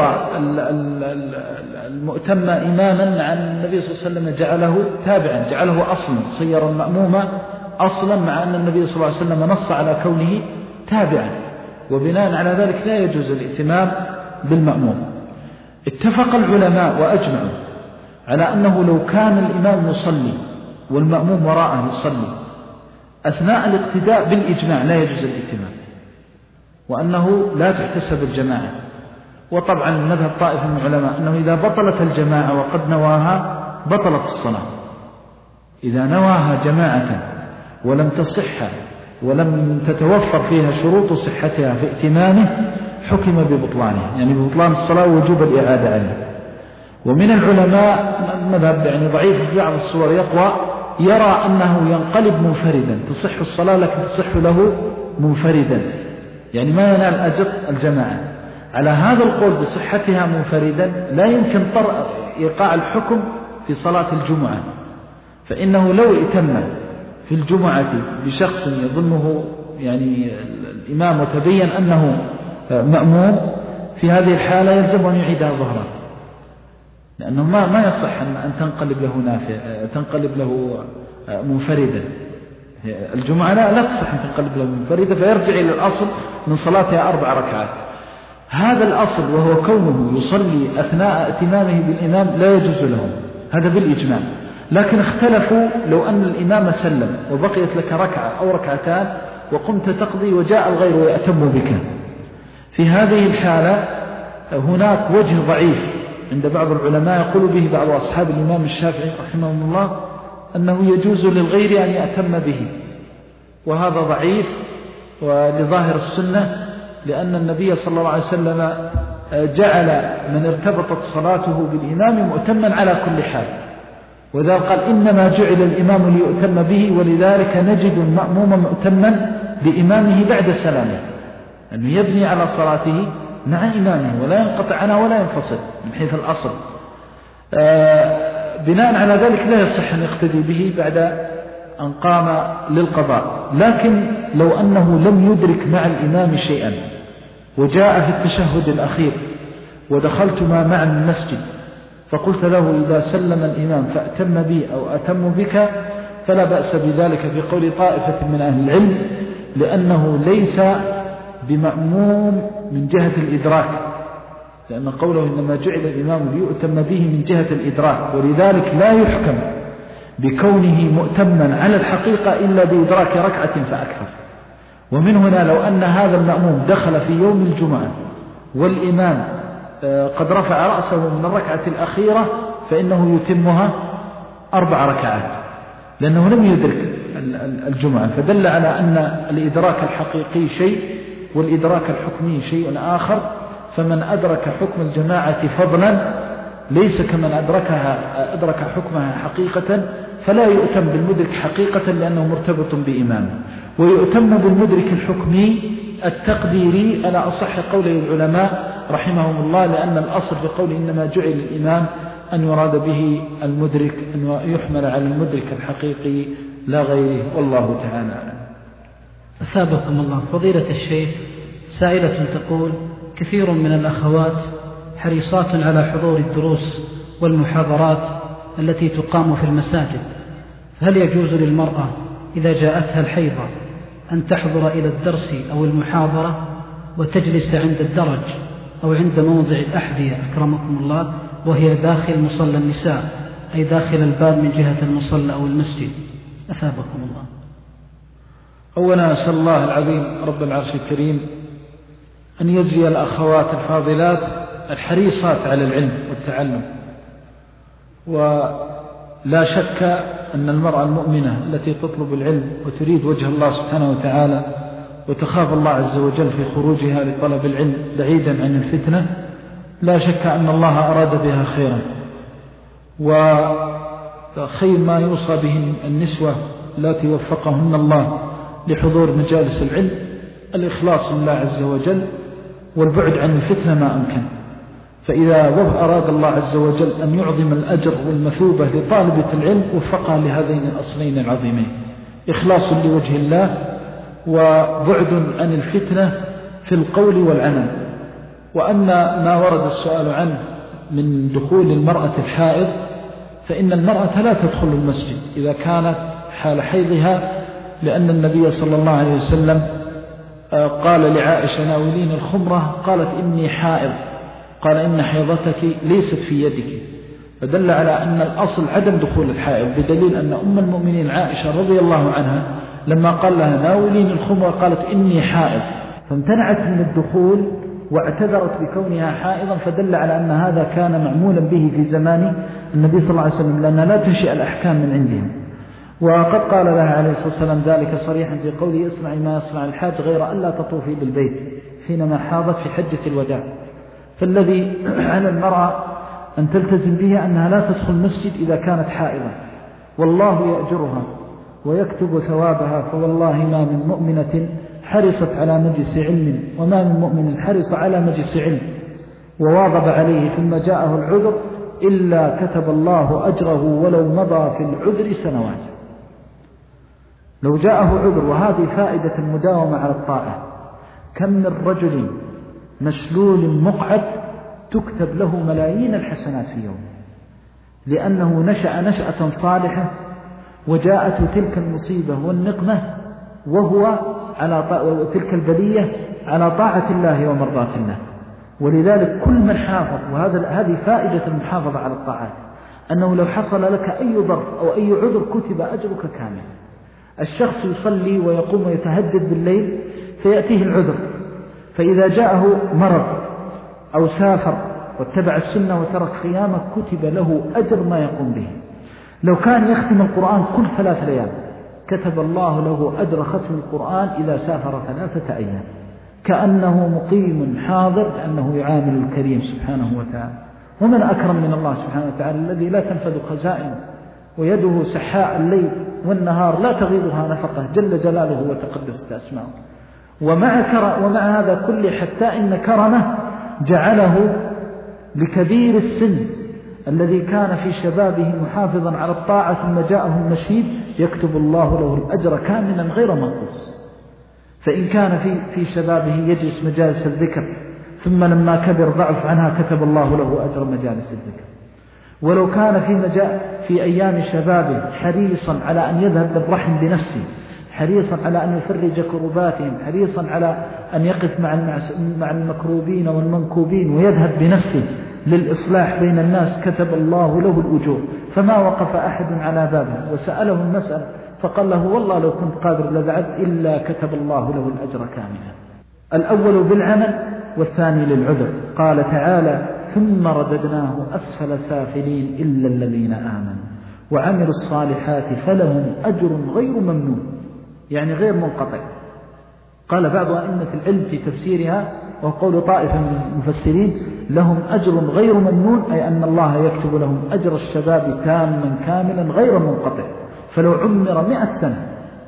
المؤتم إماما عن النبي صلى الله عليه وسلم جعله تابعا، جعله أصلا، صير المأموم أصلا مع أن النبي صلى الله عليه وسلم نص على كونه تابعا، وبناء على ذلك لا يجوز الائتمام بالمأموم. اتفق العلماء وأجمعوا على أنه لو كان الإمام يصلي والمأموم وراءه يصلي أثناء الاقتداء بالإجماع لا يجوز الائتمام، وأنه لا تحتسب الجماعة. وطبعا مذهب طائفة من العلماء أنه إذا بطلت الجماعة وقد نواها بطلت الصلاة، إذا نواها جماعة ولم تصح ولم تتوفر فيها شروط صحتها في ائتمامه حكم ببطلانه، يعني ببطلان الصلاة ووجوب الإعادة عليه. ومن العلماء مذهب يعني ضعيف في بعض الصور يقوى، يرى أنه ينقلب منفردا، تصح الصلاة لكن تصح له منفردا، يعني ما ينال أجر الجماعة. على هذا القول بصحتها منفردا لا يمكن طرء إيقاع الحكم في صلاة الجمعة، فإنه لو ائتم في الجمعة بشخص يظنه يعني الإمام وتبين أنه مأموم، في هذه الحالة يلزم أن يعيدها ظهرا، لأنه ما ما يصح أن تنقلب له نافع تنقلب له منفردا. الجمعة لا لا تصح أن تنقلب له منفردا، فيرجع إلى الأصل من صلاتها أربع ركعات. هذا الأصل وهو كونه يصلي أثناء ائتمامه بالإمام لا يجوز له، هذا بالإجماع. لكن اختلفوا لو أن الإمام سلم وبقيت لك ركعة أو ركعتان وقمت تقضي وجاء الغير ويأتم بك، في هذه الحالة هناك وجه ضعيف عند بعض العلماء يقول به بعض أصحاب الإمام الشافعي رحمه الله أنه يجوز للغير أن يأتم به، وهذا ضعيف ولظاهر السنة، لأن النبي صلى الله عليه وسلم جعل من ارتبطت صلاته بالإمام مؤتما على كل حال، وذلك قال إنما جعل الإمام ليؤتم به، ولذلك نجد المأموم مؤتما بإمامه بعد سلامه، أنه يبني على صلاته مع إمامه ولا ينقطع عنها ولا ينفصل من حيث الأصل. آه بناء على ذلك لا يصح أن يقتدي به بعد أن قام للقضاء. لكن لو أنه لم يدرك مع الإمام شيئا وجاء في التشهد الأخير ودخلتما معا المسجد فقلت له إذا سلم الإمام فأتم بي أو أتم بك فلا بأس بذلك في قول طائفة من أهل العلم، لأنه ليس بمأموم من جهة الإدراك، لأن قوله إنما جعل الإمام ليؤتم به من جهة الإدراك، ولذلك لا يحكم بكونه مؤتما على الحقيقة إلا بإدراك ركعة فأكثر. ومن هنا لو أن هذا المأموم دخل في يوم الجمعة والإمام قد رفع رأسه من الركعة الأخيرة فإنه يتمها أربع ركعات، لأنه لم يدرك الجمعة، فدل على أن الإدراك الحقيقي شيء والإدراك الحكمي شيء آخر. فمن أدرك حكم الجماعة فضلا ليس كمن أدركها أدرك حكمها حقيقة، فلا يؤتم بالمدرك حقيقة لأنه مرتبط بإمامه، ويؤتم بالمدرك الحكمي التقديري على أصح قول العلماء رحمهم الله، لأن الأصل في قول إنما جعل الإمام أن يراد به المدرك، أن يحمل على المدرك الحقيقي لا غيره، والله تعالى أعلم. أثابكم الله. فضيلة الشيخ، سائلة تقول: كثير من الأخوات حريصات على حضور الدروس والمحاضرات التي تقام في المساجد، هل يجوز للمرأة إذا جاءتها الحيضة أن تحضر إلى الدرس أو المحاضرة وتجلس عند الدرج أو عند موضع الأحذية أكرمكم الله وهي داخل مصلى النساء، أي داخل الباب من جهة المصلى أو المسجد؟ أثابكم الله. أولا أسأل الله العظيم رب العرش الكريم أن يجزي الأخوات الفاضلات الحريصات على العلم والتعلم. ولا شك أن المرأة المؤمنة التي تطلب العلم وتريد وجه الله سبحانه وتعالى وتخاف الله عز وجل في خروجها لطلب العلم بعيدا عن الفتنة، لا شك أن الله أراد بها خيرا. وخير ما يوصى به النسوة التي وفقهن الله لحضور مجالس العلم الإخلاص لله عز وجل والبعد عن الفتنة ما أمكن. فإذا أراد الله عز وجل أن يعظم الأجر والمثوبة لطالبة العلم وفقها لهذين الأصلين العظيمين: إخلاص لوجه الله وبعد عن الفتنة في القول والعمل. وأما ما ورد السؤال عنه من دخول المرأة الحائض، فإن المرأة لا تدخل المسجد إذا كانت حال حيضها، لأن النبي صلى الله عليه وسلم قال لعائشة ناولين الخمرة، قالت إني حائض، قال إن حيضتك ليست في يدك، فدل على أن الأصل عدم دخول الحائض، بدليل أن أم المؤمنين عائشة رضي الله عنها لما قال لها ناولين الخمرة قالت إني حائض، فامتنعت من الدخول واعتذرت بكونها حائضا، فدل على أن هذا كان معمولا به في زمان النبي صلى الله عليه وسلم، لأنها لا تنشئ الأحكام من عندهم. وقد قال لها عليه الصلاة والسلام ذلك صريحا في قوله اصنعي ما يصنع الحاج غير ألا تطوفي بالبيت حينما حاضت في حجة الوداع. فالذي على المرأة أن تلتزم به أنها لا تدخل المسجد إذا كانت حائضة، والله يأجرها ويكتب ثوابها. فوالله ما من مؤمنة حرصت على مجلس علم وما من مؤمن حرص على مجلس علم وواظب عليه ثم جاءه العذر إلا كتب الله أجره ولو مضى في العذر سنوات. لو جاءه عذر، وهذه فائدة المداومة على الطاعة. كم من رجل مشلول مقعد تكتب له ملايين الحسنات في يوم، لأنه نشأ نشأة صالحة وجاءته تلك المصيبة والنقمة وهو على تلك البلية على طاعة الله ومرضاة الله. ولذلك كل من حافظ، وهذا هذه فائدة المحافظة على الطاعات، أنه لو حصل لك أي ضر أو أي عذر كتب أجرك كامل. الشخص يصلي ويقوم ويتهجد بالليل فيأتيه العذر، فإذا جاءه مرض أو سافر واتبع السنة وترك خيامه كتب له أجر ما يقوم به. لو كان يختم القرآن كل ثلاث ليال كتب الله له أجر ختم القرآن إذا سافر ثلاثة أيام، كأنه مقيم حاضر، لأنه يعامل الكريم سبحانه وتعالى. ومن أكرم من الله سبحانه وتعالى الذي لا تنفذ خزائنه ويده سحاء الليل والنهار لا تغيضها نفقه، جل جلاله وتقدست أسماؤه. ومع, ومع هذا كله حتى إن كرمه جعله لكبير السن الذي كان في شبابه محافظا على الطاعة ثم جاءه المشيب يكتب الله له الأجر كاملا غير منقوص. فإن كان في في شبابه يجلس مجالس الذكر ثم لما كبر ضعف عنها كتب الله له أجر مجالس الذكر. ولو كان في مجال في أيام شبابه حريصا على أن يذهب بالرحم بنفسه، حريصا على أن يفرج كرباتهم، حريصا على أن يقف مع مع المكروبين والمنكوبين ويذهب بنفسه للإصلاح بين الناس، كتب الله له الأجور. فما وقف أحد على بابه وسأله المسألة فقال له والله لو كنت قادر لذهبت إلا كتب الله له الأجر كاملا. الأول بالعمل والثاني للعذر. قال تعالى ثم رددناه أسفل سافلين إلا الذين آمنوا وعملوا الصالحات فلهم أجر غير ممنون، يعني غير منقطع. قال بعض أئمة العلم في تفسيرها وقول طائفة من المفسرين لهم أجر غير ممنون، أي أن الله يكتب لهم أجر الشباب تاما كاملا غير منقطع. فلو عمر مئة سنة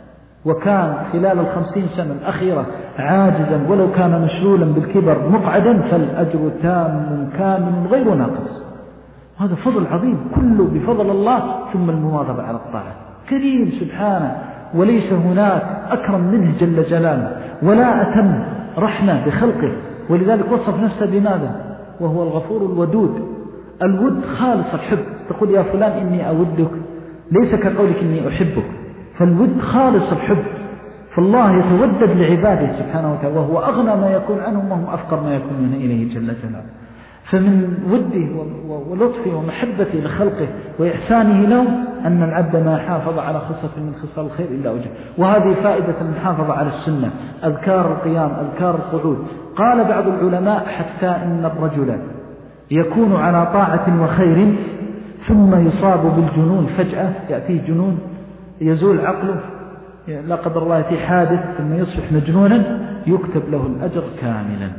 وكان خلال الخمسين سنة الأخيرة عاجزا ولو كان مشلولا بالكبر مقعدا فالأجر تام كامل غير ناقص. هذا فضل عظيم كله بفضل الله، ثم المواظبة على الطاعة. كريم سبحانه وليس هناك أكرم منه جل جلاله ولا أتم رحمة بخلقه، ولذلك وصف نفسه بماذا؟ وهو الغفور الودود. الود خالص الحب، تقول يا فلان إني أودك ليس كقولك إني أحبك، فالود خالص الحب. فالله يتودد لعباده سبحانه وتعالى، وهو أغنى ما يكون عنهم وهم أفقر ما يكونون إليه جل جلاله. فمن وده ولطفه ومحبته لخلقه وإحسانه لهم أن العبد ما حافظ على خصلة من خصال الخير إلا وجه. وهذه فائدة المحافظة على السنة، أذكار القيام، أذكار القعود. قال بعض العلماء حتى إن الرجل يكون على طاعة وخير ثم يصاب بالجنون فجأة، يأتيه جنون يزول عقله، لا قدر الله يأتي حادث ثم يصبح مجنونا، يكتب له الأجر كاملا.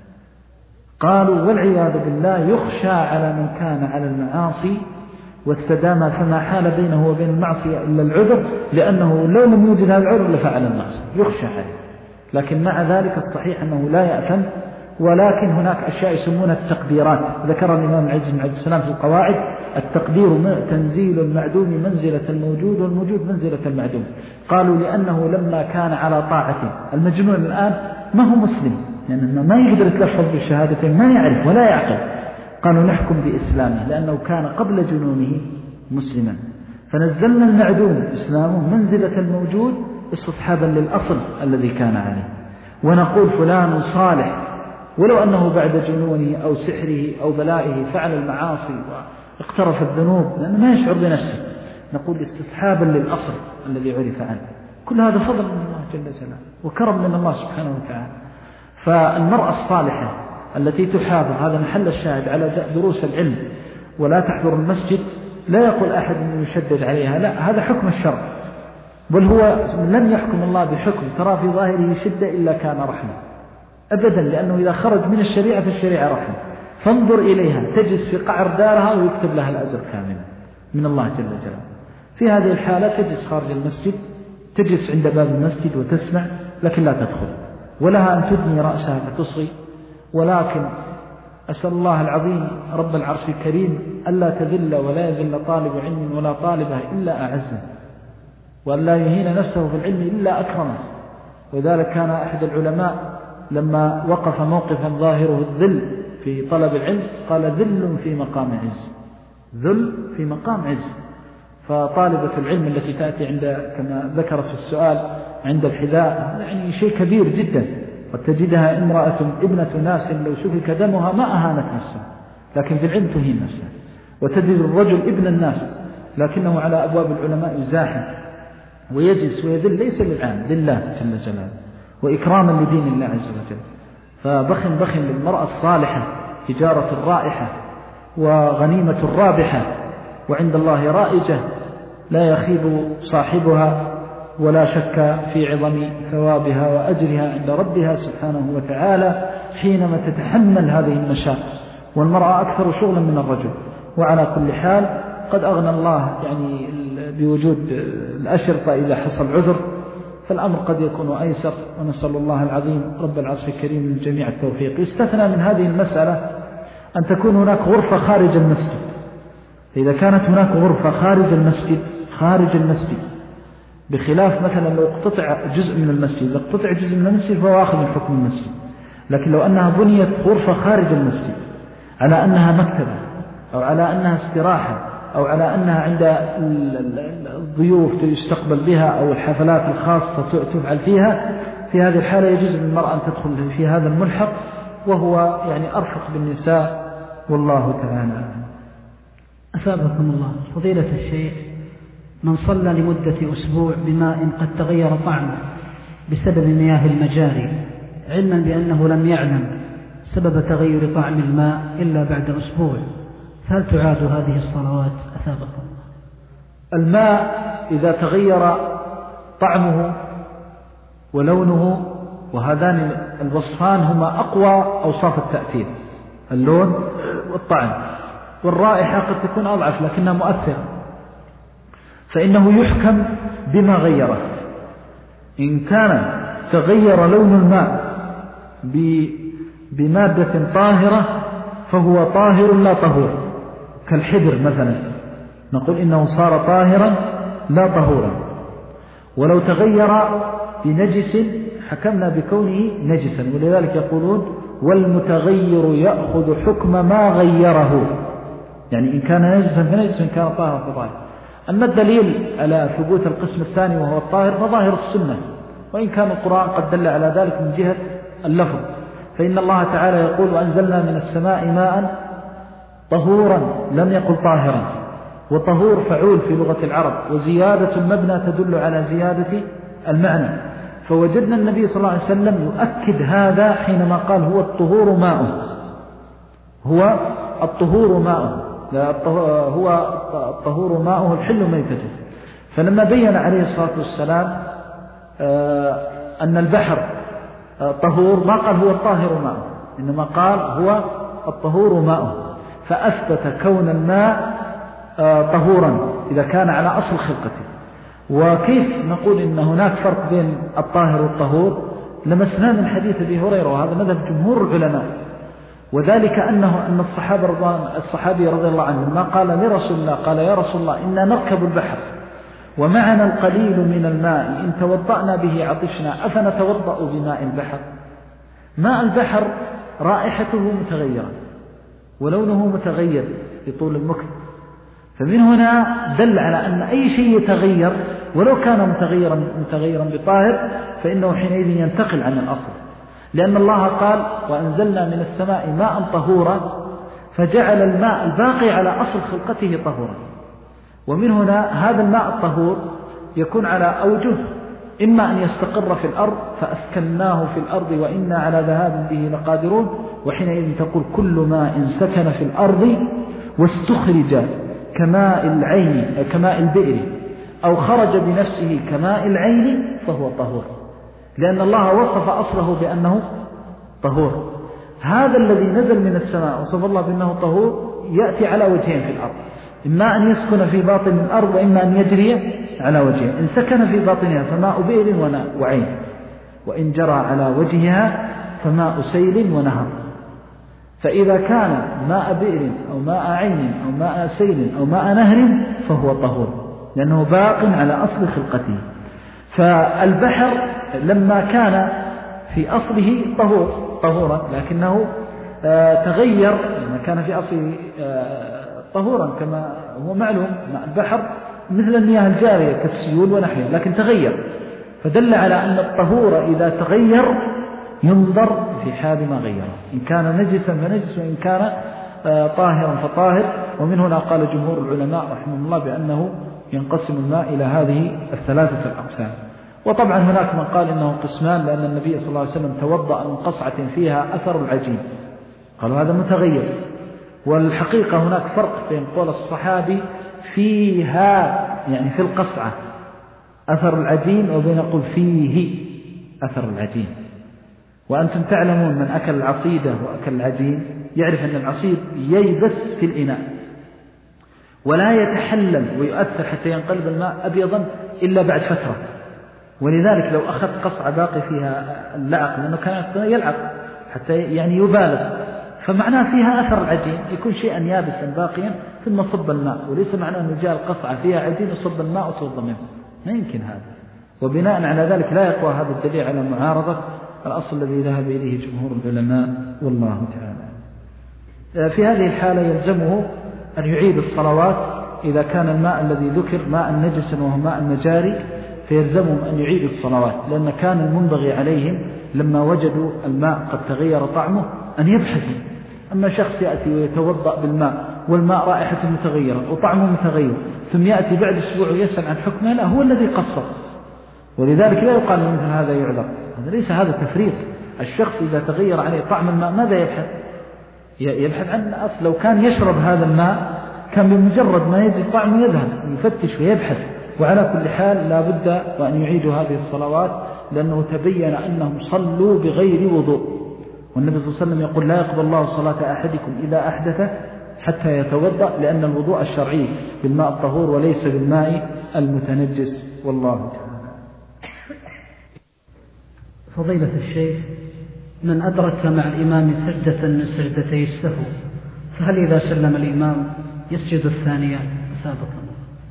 قالوا والعياذ بالله يخشى على من كان على المعاصي واستدام فما حال بينه وبين المعصية إلا العذر، لأنه لو لم يوجد هذا العذر لفعل المعصية، يخشى عليه. لكن مع ذلك الصحيح أنه لا يأثم، ولكن هناك أشياء يسمونها التقديرات. ذكر الإمام العز بن عبد السلام في القواعد: التقدير تنزيل المعدوم منزلة الموجود، والموجود منزلة المعدوم. قالوا لأنه لما كان على طاعته، المجنون الآن ما هو مسلم، لأنه يعني ما يقدر يتلفظ بالشهادتين، ما يعرف ولا يعقل. قالوا نحكم بإسلامه لأنه كان قبل جنونه مسلما، فنزلنا المعدوم إسلامه منزلة الموجود استصحابا للأصل الذي كان عليه، ونقول فلان صالح ولو أنه بعد جنونه أو سحره أو بلائه فعل المعاصي واقترف الذنوب لأنه ما يشعر بنفسه، نقول استصحابا للأصل الذي عرف عنه. كل هذا فضل من الله جل جلاله وكرم من الله سبحانه وتعالى. فالمرأة الصالحة التي تحافظ، هذا محل الشاهد، على دروس العلم ولا تحضر المسجد، لا يقول أحد أنه يشدد عليها، لا، هذا حكم الشرع، بل هو لم يحكم الله بحكم ترى في ظاهره شدة إلا كان رحمة أبدا، لأنه إذا خرج من الشريعة فالشريعة رحمة. فانظر إليها تجلس في قعر دارها ويكتب لها الأجر كاملا من الله جل جلاله. في هذه الحالة تجلس خارج المسجد، تجلس عند باب المسجد وتسمع، لكن لا تدخل، ولها أن تدني رأسها فتصغي. ولكن أسأل الله العظيم رب العرش الكريم ألا تذل ولا يذل طالب علم ولا طالبه إلا أعزه، وأن لا يهين نفسه في العلم إلا أكرمه. وذلك كان أحد العلماء لما وقف موقفا ظاهره الذل في طلب العلم قال: ذل في مقام عز، ذل في مقام عز. فطالبة العلم التي تأتي عند، كما ذكر في السؤال، عند الحذاء، يعني شيء كبير جدا. قد تجدها امرأة ابنة ناس لو سفك دمها ما أهانت نفسها، لكن في العلم تهين نفسها. وتجد الرجل ابن الناس لكنه على أبواب العلماء يزاحم ويجلس ويذل، ليس للعام، لله جل جلاله وإكراما لدين الله عز وجل. فبخن بخن للمرأة الصالحة، تجارة رائحة وغنيمة رابحة، وعند الله رائجة لا يخيب صاحبها، ولا شك في عظم ثوابها وأجرها عند ربها سبحانه وتعالى حينما تتحمل هذه المشاق. والمرأة أكثر شغلا من الرجل. وعلى كل حال قد أغنى الله يعني بوجود الأشرطة إذا حصل عذر، فالأمر قد يكون أيسر، ونسأل الله العظيم رب العرش الكريم من جميع التوفيق. يستثنى من هذه المسألة أن تكون هناك غرفة خارج المسجد. فإذا كانت هناك غرفة خارج المسجد خارج المسجد بخلاف مثلا لو اقتطع جزء من المسجد، لو اقتطع جزء من المسجد فهو آخذ من حكم المسجد. لكن لو أنها بنيت غرفة خارج المسجد على أنها مكتبة أو على أنها استراحة أو على أنها عند الضيوف يستقبل بها أو الحفلات الخاصة تفعل فيها، في هذه الحالة يجوز للمرأة أن تدخل في هذا الملحق، وهو يعني أرفق بالنساء، والله تعالى. أثابكم الله. فضيلة الشيخ، من صلى لمدة أسبوع بماء قد تغير طعمه بسبب مياه المجاري، علما بأنه لم يعلم سبب تغير طعم الماء إلا بعد أسبوع، هل تعاد هذه الصلوات؟ أثابكم الماء إذا تغير طعمه ولونه، وهذان الوصفان هما أقوى أوصاف التأثير، اللون والطعم، والرائحة قد تكون أضعف لكنها مؤثرة، فإنه يحكم بما غيره. إن كان تغير لون الماء بمادة طاهرة فهو طاهر لا طهور، كالحبر مثلا، نقول إنه صار طاهرا لا طهورا. ولو تغير بنجس حكمنا بكونه نجسا، ولذلك يقولون والمتغير يأخذ حكم ما غيره، يعني إن كان نجسا فنجس، وإن كان طاهرا فطاهر. أما الدليل على ثبوت القسم الثاني وهو الطاهر فظاهر السنة، وإن كان القرآن قد دل على ذلك من جهة اللفظ. فإن الله تعالى يقول وأنزلنا من السماء ماء طهورا، لم يقل طاهرا، وطهور فعول في لغة العرب، وزيادة المبنى تدل على زيادة المعنى. فوجدنا النبي صلى الله عليه وسلم يؤكد هذا حينما قال هو الطهور ماءه، هو الطهور ماءه، هو الطهور ماءه الحل ميتته. فلما بين عليه الصلاة والسلام أن البحر طهور ما قال هو الطاهر ماءه، إنما قال هو الطهور ماءه، فأثبت كون الماء طهورا إذا كان على أصل خلقته. وكيف نقول إن هناك فرق بين الطاهر والطهور؟ لمسنا من حديث أبي هريرة، وهذا مذهب جمهور العلماء، وذلك أنه أن الصحابة رضوان الصحابي رضي الله عنه ما قال لرسول الله قال يا رسول الله إنا نركب البحر ومعنا القليل من الماء إن توضأنا به عطشنا أفنتوضأ بماء البحر؟ ماء البحر رائحته متغيرة ولونه متغير لطول المكث، فمن هنا دل على أن أي شيء يتغير ولو كان متغيرا متغيرا بطاهر فإنه حينئذ ينتقل عن الأصل، لأن الله قال وأنزلنا من السماء ماء طهورا، فجعل الماء الباقي على أصل خلقته طهورا. ومن هنا هذا الماء الطهور يكون على أوجه، إما أن يستقر في الأرض فأسكناه في الأرض وإنا على ذهاب به لقادرون، وحينئذ تقول كل ماء سكن في الأرض واستخرج كماء العين كماء البئر أو خرج بنفسه كماء العين فهو طهور، لأن الله وصف أصله بأنه طهور. هذا الذي نزل من السماء وصف الله بأنه طهور يأتي على وجهين في الأرض، إما أن يسكن في باطن الأرض وإما أن يجري على وجهه. إن سكن في باطنها فماء بئر وعين، وإن جرى على وجهها فماء سيل ونهر. فإذا كان ماء بئر أو ماء عين أو ماء سيل أو ماء نهر فهو طهور، لأنه باق على أصل خلقته. فالبحر لما كان في أصله طهور طهورا لكنه تغير، لما كان في أصله طهورا كما هو معلوم ماء البحر مثل المياه الجارية كالسيول ونحوها، لكن تغير، فدل على أن الطهور إذا تغير ينظر في حال ما غيره، إن كان نجسا فنجس وإن كان طاهرا فطاهر. ومن هنا قال جمهور العلماء رحمه الله بأنه ينقسم الماء إلى هذه الثلاثة الأقسام. وطبعا هناك من قال إنه قسمان، لأن النبي صلى الله عليه وسلم توضأ من قصعة فيها أثر العجين، قالوا هذا متغير. والحقيقة هناك فرق بين قول الصحابي فيها يعني في القصعة أثر العجين وبين يقول فيه أثر العجين. وأنتم تعلمون من أكل العصيدة وأكل العجين يعرف أن العصيد ييبس في الإناء ولا يتحلل ويؤثر حتى ينقلب الماء أبيضا إلا بعد فترة. ولذلك لو أخذ قصعة باقي فيها اللعق، لأنه كان يلعق حتى يعني يبالغ، فمعناه فيها أثر العجين، يكون شيئا يابسا باقيا ثم صب الماء، وليس معناه أنه جاء القصعة فيها عجين وصب الماء وتوضى منه، ما يمكن هذا. وبناء على ذلك لا يقوى هذا الدليل على معارضة الأصل الذي ذهب إليه جمهور العلماء والله تعالى. في هذه الحالة يلزمه أن يعيد الصلوات إذا كان الماء الذي ذكر ماء نجسا وهو ماء مجاري، فيلزمهم أن يعيدوا الصلوات، لأن كان المنبغي عليهم لما وجدوا الماء قد تغير طعمه أن يبحثوا. أما شخص يأتي ويتوضأ بالماء والماء رائحته متغيرة وطعمه متغير ثم يأتي بعد أسبوع ويسأل عن حكمه، لا، هو الذي قصر. ولذلك لا يقال مثل هذا يعذر، هذا ليس هذا تفريط. الشخص إذا تغير عليه طعم الماء ماذا يبحث؟ يبحث عن أصل. لو كان يشرب هذا الماء كان بمجرد ما يجد طعمه يذهب يفتش ويبحث. وعلى كل حال لا بد وأن يعيدوا هذه الصلوات، لأنه تبين أنهم صلوا بغير وضوء، والنبي صلى الله عليه وسلم يقول لا يقبل الله صلاة أحدكم إذا أحدث حتى يتوضأ، لأن الوضوء الشرعي بالماء الطهور وليس بالماء المتنجس، والله تعالى. فضيلة الشيخ، من أدرك مع الإمام سجدة من سجدتي السهو فهل إذا سلم الإمام يسجد الثانية سابقا؟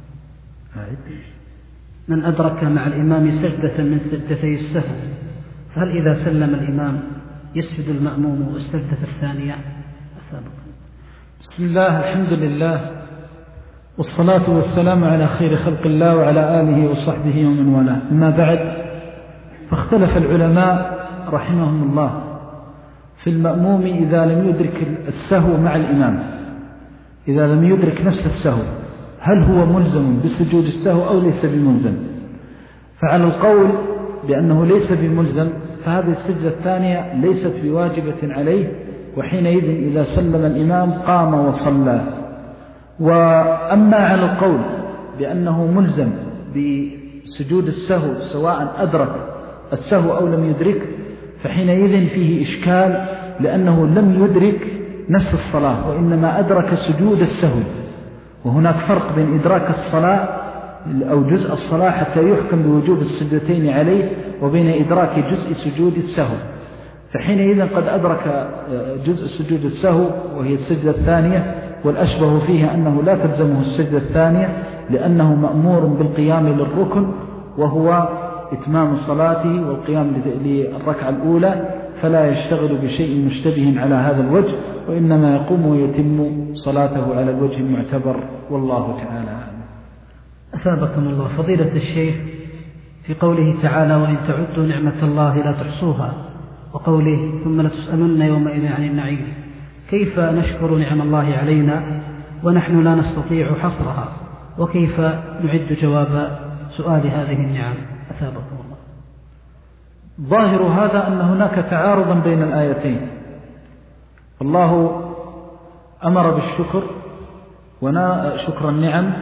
من أدرك مع الإمام سجدة من سجدتي السهو فهل إذا سلم الإمام يسجد المأموم السجدة الثانية سابقا؟ بسم الله، الحمد لله، والصلاة والسلام على خير خلق الله وعلى آله وصحبه ومن والاه. أما بعد، فاختلف العلماء رحمهم الله في المأموم إذا لم يدرك السهو مع الإمام، إذا لم يدرك نفس السهو هل هو ملزم بسجود السهو أو ليس بملزم؟ فعلى القول بأنه ليس بملزم فهذه السجدة الثانية ليست بواجبة عليه، وحينئذ إذا سلم الإمام قام وصلى. وأما على القول بأنه ملزم بسجود السهو سواء أدرك السهو أو لم يدرك فحينئذ فيه إشكال، لأنه لم يدرك نفس الصلاة وإنما أدرك سجود السهو، وهناك فرق بين إدراك الصلاة أو جزء الصلاة حتى يحكم بوجوب السجدتين عليه وبين إدراك جزء سجود السهو. فحينئذ قد أدرك جزء سجود السهو وهي السجدة الثانية، والأشبه فيها أنه لا تلزمه السجدة الثانية لأنه مأمور بالقيام للركن وهو إتمام صلاته والقيام للركعة الأولى، فلا يشتغل بشيء مشتبه على هذا الوجه، وإنما يقوم ويتم صلاته على الوجه المعتبر، والله تعالى أعلم. أثابكم الله. فضيلة الشيخ، في قوله تعالى وإن تعدوا نعمة الله لا تحصوها، وقوله ثم لتسألن يومئذ عن النعيم، كيف نشكر نعم الله علينا ونحن لا نستطيع حصرها؟ وكيف نعد جواب سؤال هذه النعم؟ أثابكم الله. ظاهر هذا أن هناك تعارضا بين الآيتين. الله أمر بالشكر ونا شكر النعم،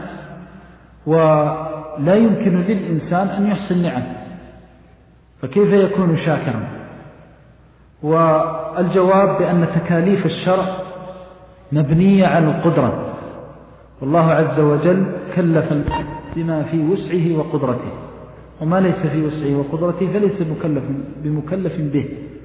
ولا يمكن للإنسان أن يحصي النعم، فكيف يكون شاكرا؟ والجواب بأن تكاليف الشرع مبنية على القدرة، والله عز وجل كلف بما في وسعه وقدرته، وما ليس في وسعه وقدرته فليس مكلف بمكلف به،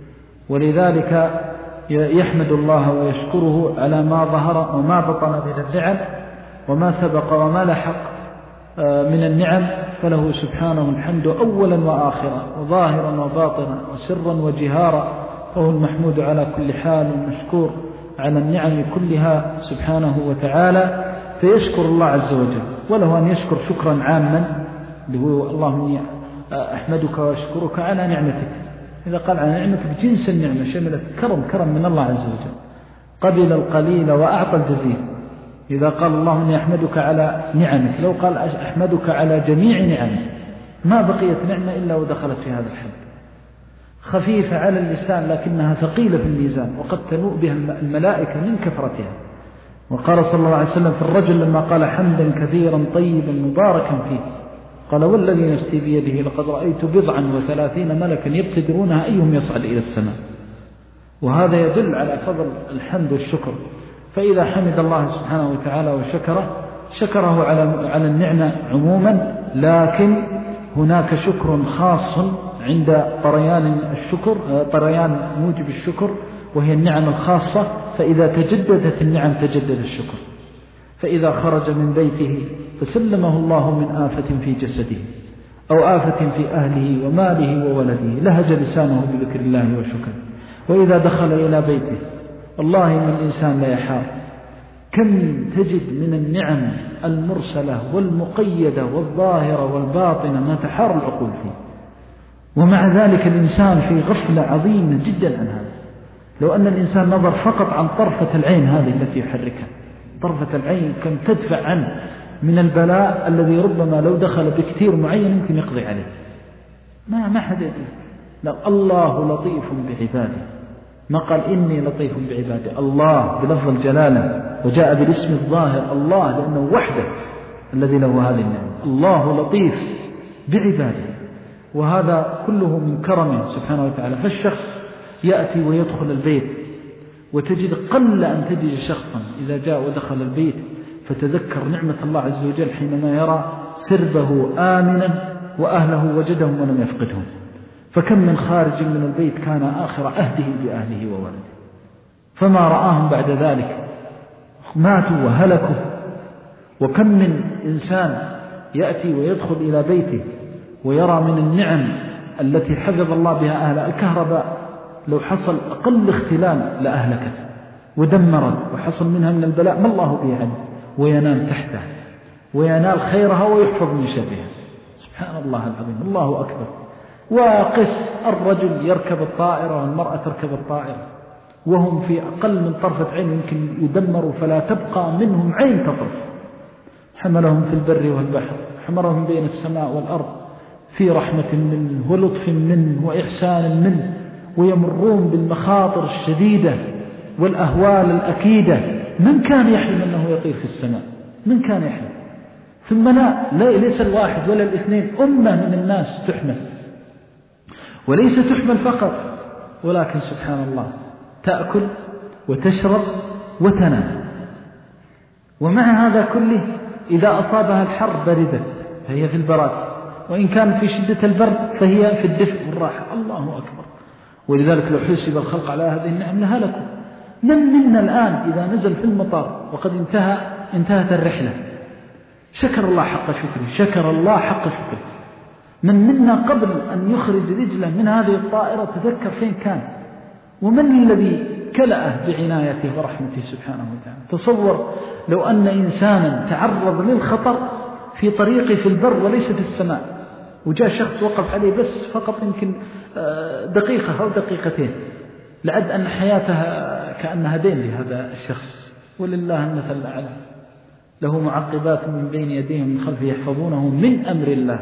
ولذلك يحمد الله ويشكره على ما ظهر وما بطن من النعم وما سبق وما لحق من النعم، فله سبحانه الحمد أولا وآخرا وظاهرا وباطنا وسرا وجهارا، وهو المحمود على كل حال والمشكور على النعم كلها سبحانه وتعالى. فيشكر الله عز وجل، وله أن يشكر شكرا عاما اللي اللهم أحمدك وأشكرك على نعمتك. إذا قال على نعمتك جنس النعمة شملت كرم كرم من الله عز وجل، قبل القليل وأعطى الجزيل. إذا قال اللهم أحمدك على نعمك، لو قال أحمدك على جميع نعمك ما بقيت نعمة إلا ودخلت في هذا الحد. خفيفة على اللسان لكنها ثقيلة في الميزان، وقد تنوء بها الملائكة من كثرتها. وقال صلى الله عليه وسلم في الرجل لما قال حمدا كثيرا طيبا مباركا فيه، قال والذي نفسي بيده لقد رأيت بضعا وثلاثين ملكا يبتدرونها أيهم يصعد إلى السماء. وهذا يدل على فضل الحمد والشكر. فإذا حمد الله سبحانه وتعالى وشكره شكره على على النعمة عموما، لكن هناك شكر خاص عند طريان الشكر، طريان موجب الشكر، وهي النعم الخاصة. فإذا تجددت النعم تجدد الشكر. فإذا خرج من بيته فسلمه الله من آفة في جسده أو آفة في أهله وماله وولده لهج لسانه بذكر الله وشكره. وإذا دخل إلى بيته والله من الإنسان لا يحار، كم تجد من النعم المرسلة والمقيدة والظاهرة والباطنة ما تحار العقول فيه، ومع ذلك الإنسان في غفلة عظيمة جدا عن هذا. لو أن الإنسان نظر فقط عن طرفة العين هذه التي يحركها، طرفة العين كم تدفع عنه من البلاء الذي ربما لو دخل بكثير معين يمكن يقضي عليه. ما ما حد لا، الله لطيف بعباده، ما قال إني لطيف بعباده، الله بلفظ الجلالة، وجاء بالاسم الظاهر الله لأنه وحده الذي له هذه النعمة. الله لطيف بعباده، وهذا كله من كرمه سبحانه وتعالى. فالشخص يأتي ويدخل البيت وتجد قل أن تجد شخصا إذا جاء ودخل البيت فتذكر نعمة الله عز وجل حينما يرى سربه آمنا وأهله وجدهم ولم يفقدهم. فكم من خارج من البيت كان آخر عهده بأهله وولده، فما رآهم بعد ذلك ماتوا وهلكوا. وكم من إنسان يأتي ويدخل إلى بيته ويرى من النعم التي حفظ الله بها أهل الكهرباء، لو حصل أقل اختلال لأهلكت ودمرت، وحصل منها من البلاء ما الله به عنه، وينام تحته وينال خيرها ويحفظ من شرها. سبحان الله العظيم، الله أكبر. وقس الرجل يركب الطائرة والمرأة تركب الطائرة، وهم في أقل من طرفة عين يمكن يدمروا فلا تبقى منهم عين تطرف. حملهم في البر والبحر، حملهم بين السماء والأرض في رحمة منه ولطف منه وإحسان منه، ويمرون بالمخاطر الشديدة والأهوال الأكيدة. من كان يحلم أنه يطير في السماء؟ من كان يحلم؟ ثم لا, لا ليس الواحد ولا الاثنين، أمة من الناس تحمل، وليس تحمل فقط، ولكن سبحان الله تأكل وتشرب وتنام. ومع هذا كله إذا أصابها الحر بردت فهي في البراد، وإن كانت في شدة البرد فهي في الدفء والراحة. الله أكبر. ولذلك لو حسب الخلق على هذه النعم لهلكوا. من منا الآن إذا نزل في المطار وقد انتهى انتهت الرحلة شكر الله حق شكره، شكر الله حق شكره. من منا قبل أن يخرج رجله من هذه الطائرة تذكر فين كان، ومن الذي كلأه بعنايته ورحمته سبحانه وتعالى. تصور لو أن إنسانا تعرض للخطر في طريقه في البر وليس في السماء، وجاء شخص وقف عليه بس فقط يمكن دقيقة أو دقيقتين، لعد أن حياتها كأنها دين لهذا الشخص. ولله المثل الأعلى، له معقبات من بين يديه ومن خلفه يحفظونه من أمر الله،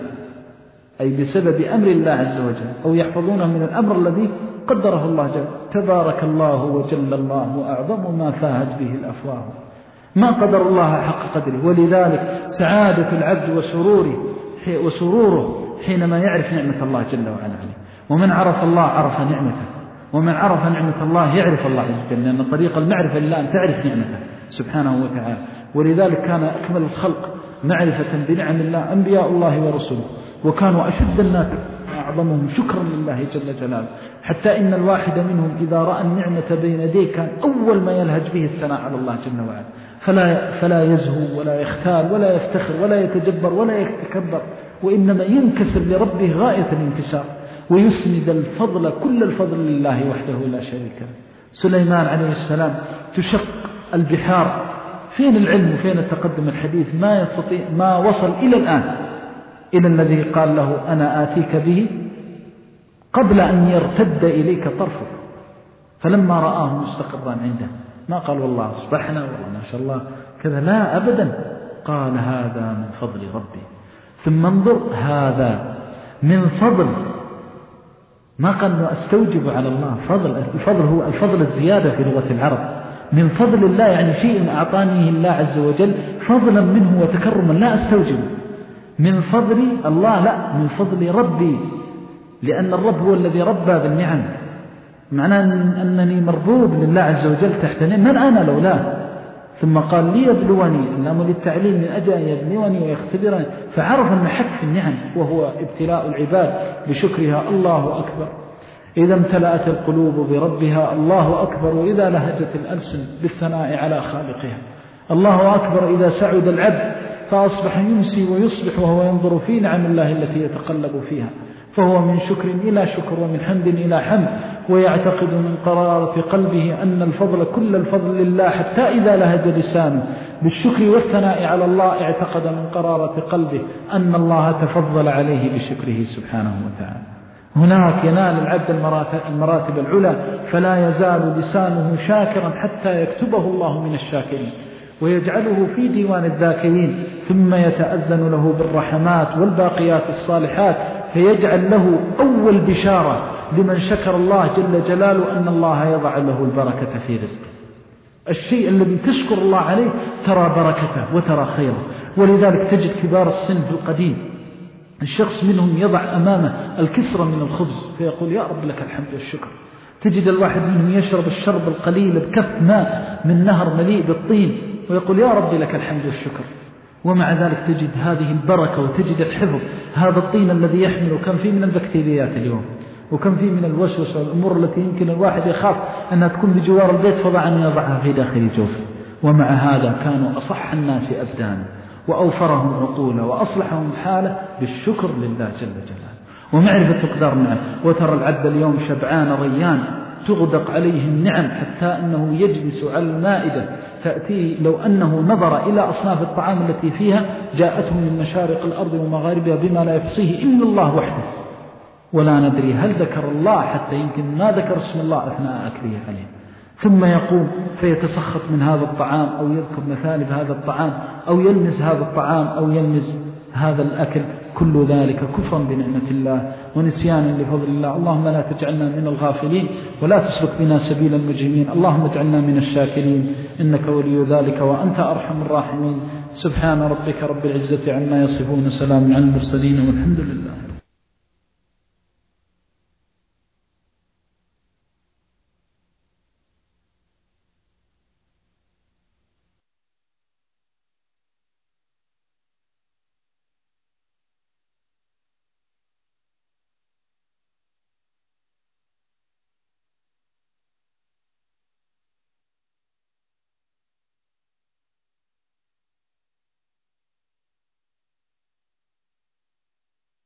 أي بسبب أمر الله عز وجل، أو يحفظونه من الأمر الذي قدره الله جل. تبارك الله وجل الله وأعظم ما فاهت به الأفواه، ما قدر الله حق قدره. ولذلك سعادة العبد وسروره وسروره حينما يعرف نعمة الله جل وعلا عليه. ومن عرف الله عرف نعمته، ومن عرف نعمة الله يعرف الله عز وجل، لأن طريق المعرفة لله أن تعرف نعمته سبحانه وتعالى. ولذلك كان أكمل الخلق معرفة بنعم الله أنبياء الله ورسوله، وكانوا أشد الناس أعظمهم شكرا لله جل جلاله، حتى إن الواحد منهم إذا رأى النعمة بين يديه كان أول ما يلهج به الثناء على الله جل وعلا، فلا, فلا يزهو ولا يختال ولا يفتخر ولا يتجبر ولا يتكبر، وإنما ينكسر لربه غاية الانكسار، ويسند الفضل كل الفضل لله وحده لا شريك له. سليمان عليه السلام تشق البحار، فين العلم وفين التقدم الحديث؟ ما يستطيع، ما وصل إلى الآن إلى الذي قال له أنا آتيك به قبل أن يرتد إليك طرفك. فلما رآه مستقرا عنده ما قال والله أصبحنا والله ما شاء الله كذا، لا أبدا، قال هذا من فضل ربي. ثم انظر، هذا من فضل، ما قال أنه أستوجب على الله فضل. الفضل هو الفضل الزيادة في لغة العرب، من فضل الله يعني شيء أعطانيه الله عز وجل فضلا منه وتكرما لا أستوجبه. من فضل الله لا، من فضل ربي، لأن الرب هو الذي ربى بالنعم، معناه أنني مربوب لله عز وجل تحت نعم، من أنا لولاه. ثم قال ليبلوني، اللام للتعليم من أجل أن يبلوني ويختبرني، فعرف المحك في النعم وهو ابتلاء العباد بشكرها. الله أكبر إذا امتلأت القلوب بربها، الله أكبر وإذا لهجت الألسن بالثناء على خالقها، الله أكبر إذا سعد العبد فأصبح يمسي ويصبح وهو ينظر في نعم الله التي يتقلب فيها، فهو من شكر إلى شكر ومن حمد إلى حمد، ويعتقد من قرارة قلبه أن الفضل كل الفضل لله، حتى إذا لهج لسانه بالشكر والثناء على الله اعتقد من قرارة قلبه أن الله تفضل عليه بشكره سبحانه وتعالى. هناك ينال العبد المراتب العلى، فلا يزال لسانه شاكرا حتى يكتبه الله من الشاكرين ويجعله في ديوان الذاكرين، ثم يتأذن له بالرحمات والباقيات الصالحات، فيجعل له أول بشارة لمن شكر الله جل جلاله أن الله يضع له البركة في رزقه. الشيء الذي تشكر الله عليه ترى بركته وترى خيره. ولذلك تجد كبار السن في القديم الشخص منهم يضع أمامه الكسرة من الخبز فيقول يا رب لك الحمد والشكر. تجد الواحد منهم يشرب الشرب القليل بكف ماء من نهر مليء بالطين ويقول يا رب لك الحمد والشكر. ومع ذلك تجد هذه البركة وتجد الحفظ. هذا الطين الذي يحمل كم فيه من البكتيريات اليوم، وكم فيه من الوسوس والأمور التي يمكن الواحد يخاف أنها تكون بجوار البيت فضع أن يضعها في داخل جوفه. ومع هذا كانوا أصح الناس أبدانا وأوفرهم عقولا وأصلحهم حالة بالشكر لله جل جلاله ومعرفة مقدار النعم. وترى العبد اليوم شبعان ريان تغدق عليه النعم حتى أنه يجلس على المائدة تأتي لو أنه نظر إلى أصناف الطعام التي فيها جاءته من مشارق الأرض ومغاربها بما لا يحصيه إلا الله وحده، ولا ندري هل ذكر الله حتى يمكن ما ذكر اسم الله أثناء أكله عليه. ثم يقوم فيتسخط من هذا الطعام أو يذكر مثالب هذا الطعام أو يلمز هذا الطعام أو يلمز هذا الأكل، كل ذلك كفرا بنعمة الله ونسيانا لفضل الله. اللهم لا تجعلنا من الغافلين ولا تسلك بنا سبيل المجرمين، اللهم اجعلنا من الشاكرين إنك ولي ذلك وأنت أرحم الراحمين. سبحان ربك رب العزة عما يصفون، سلام على المرسلين والحمد لله.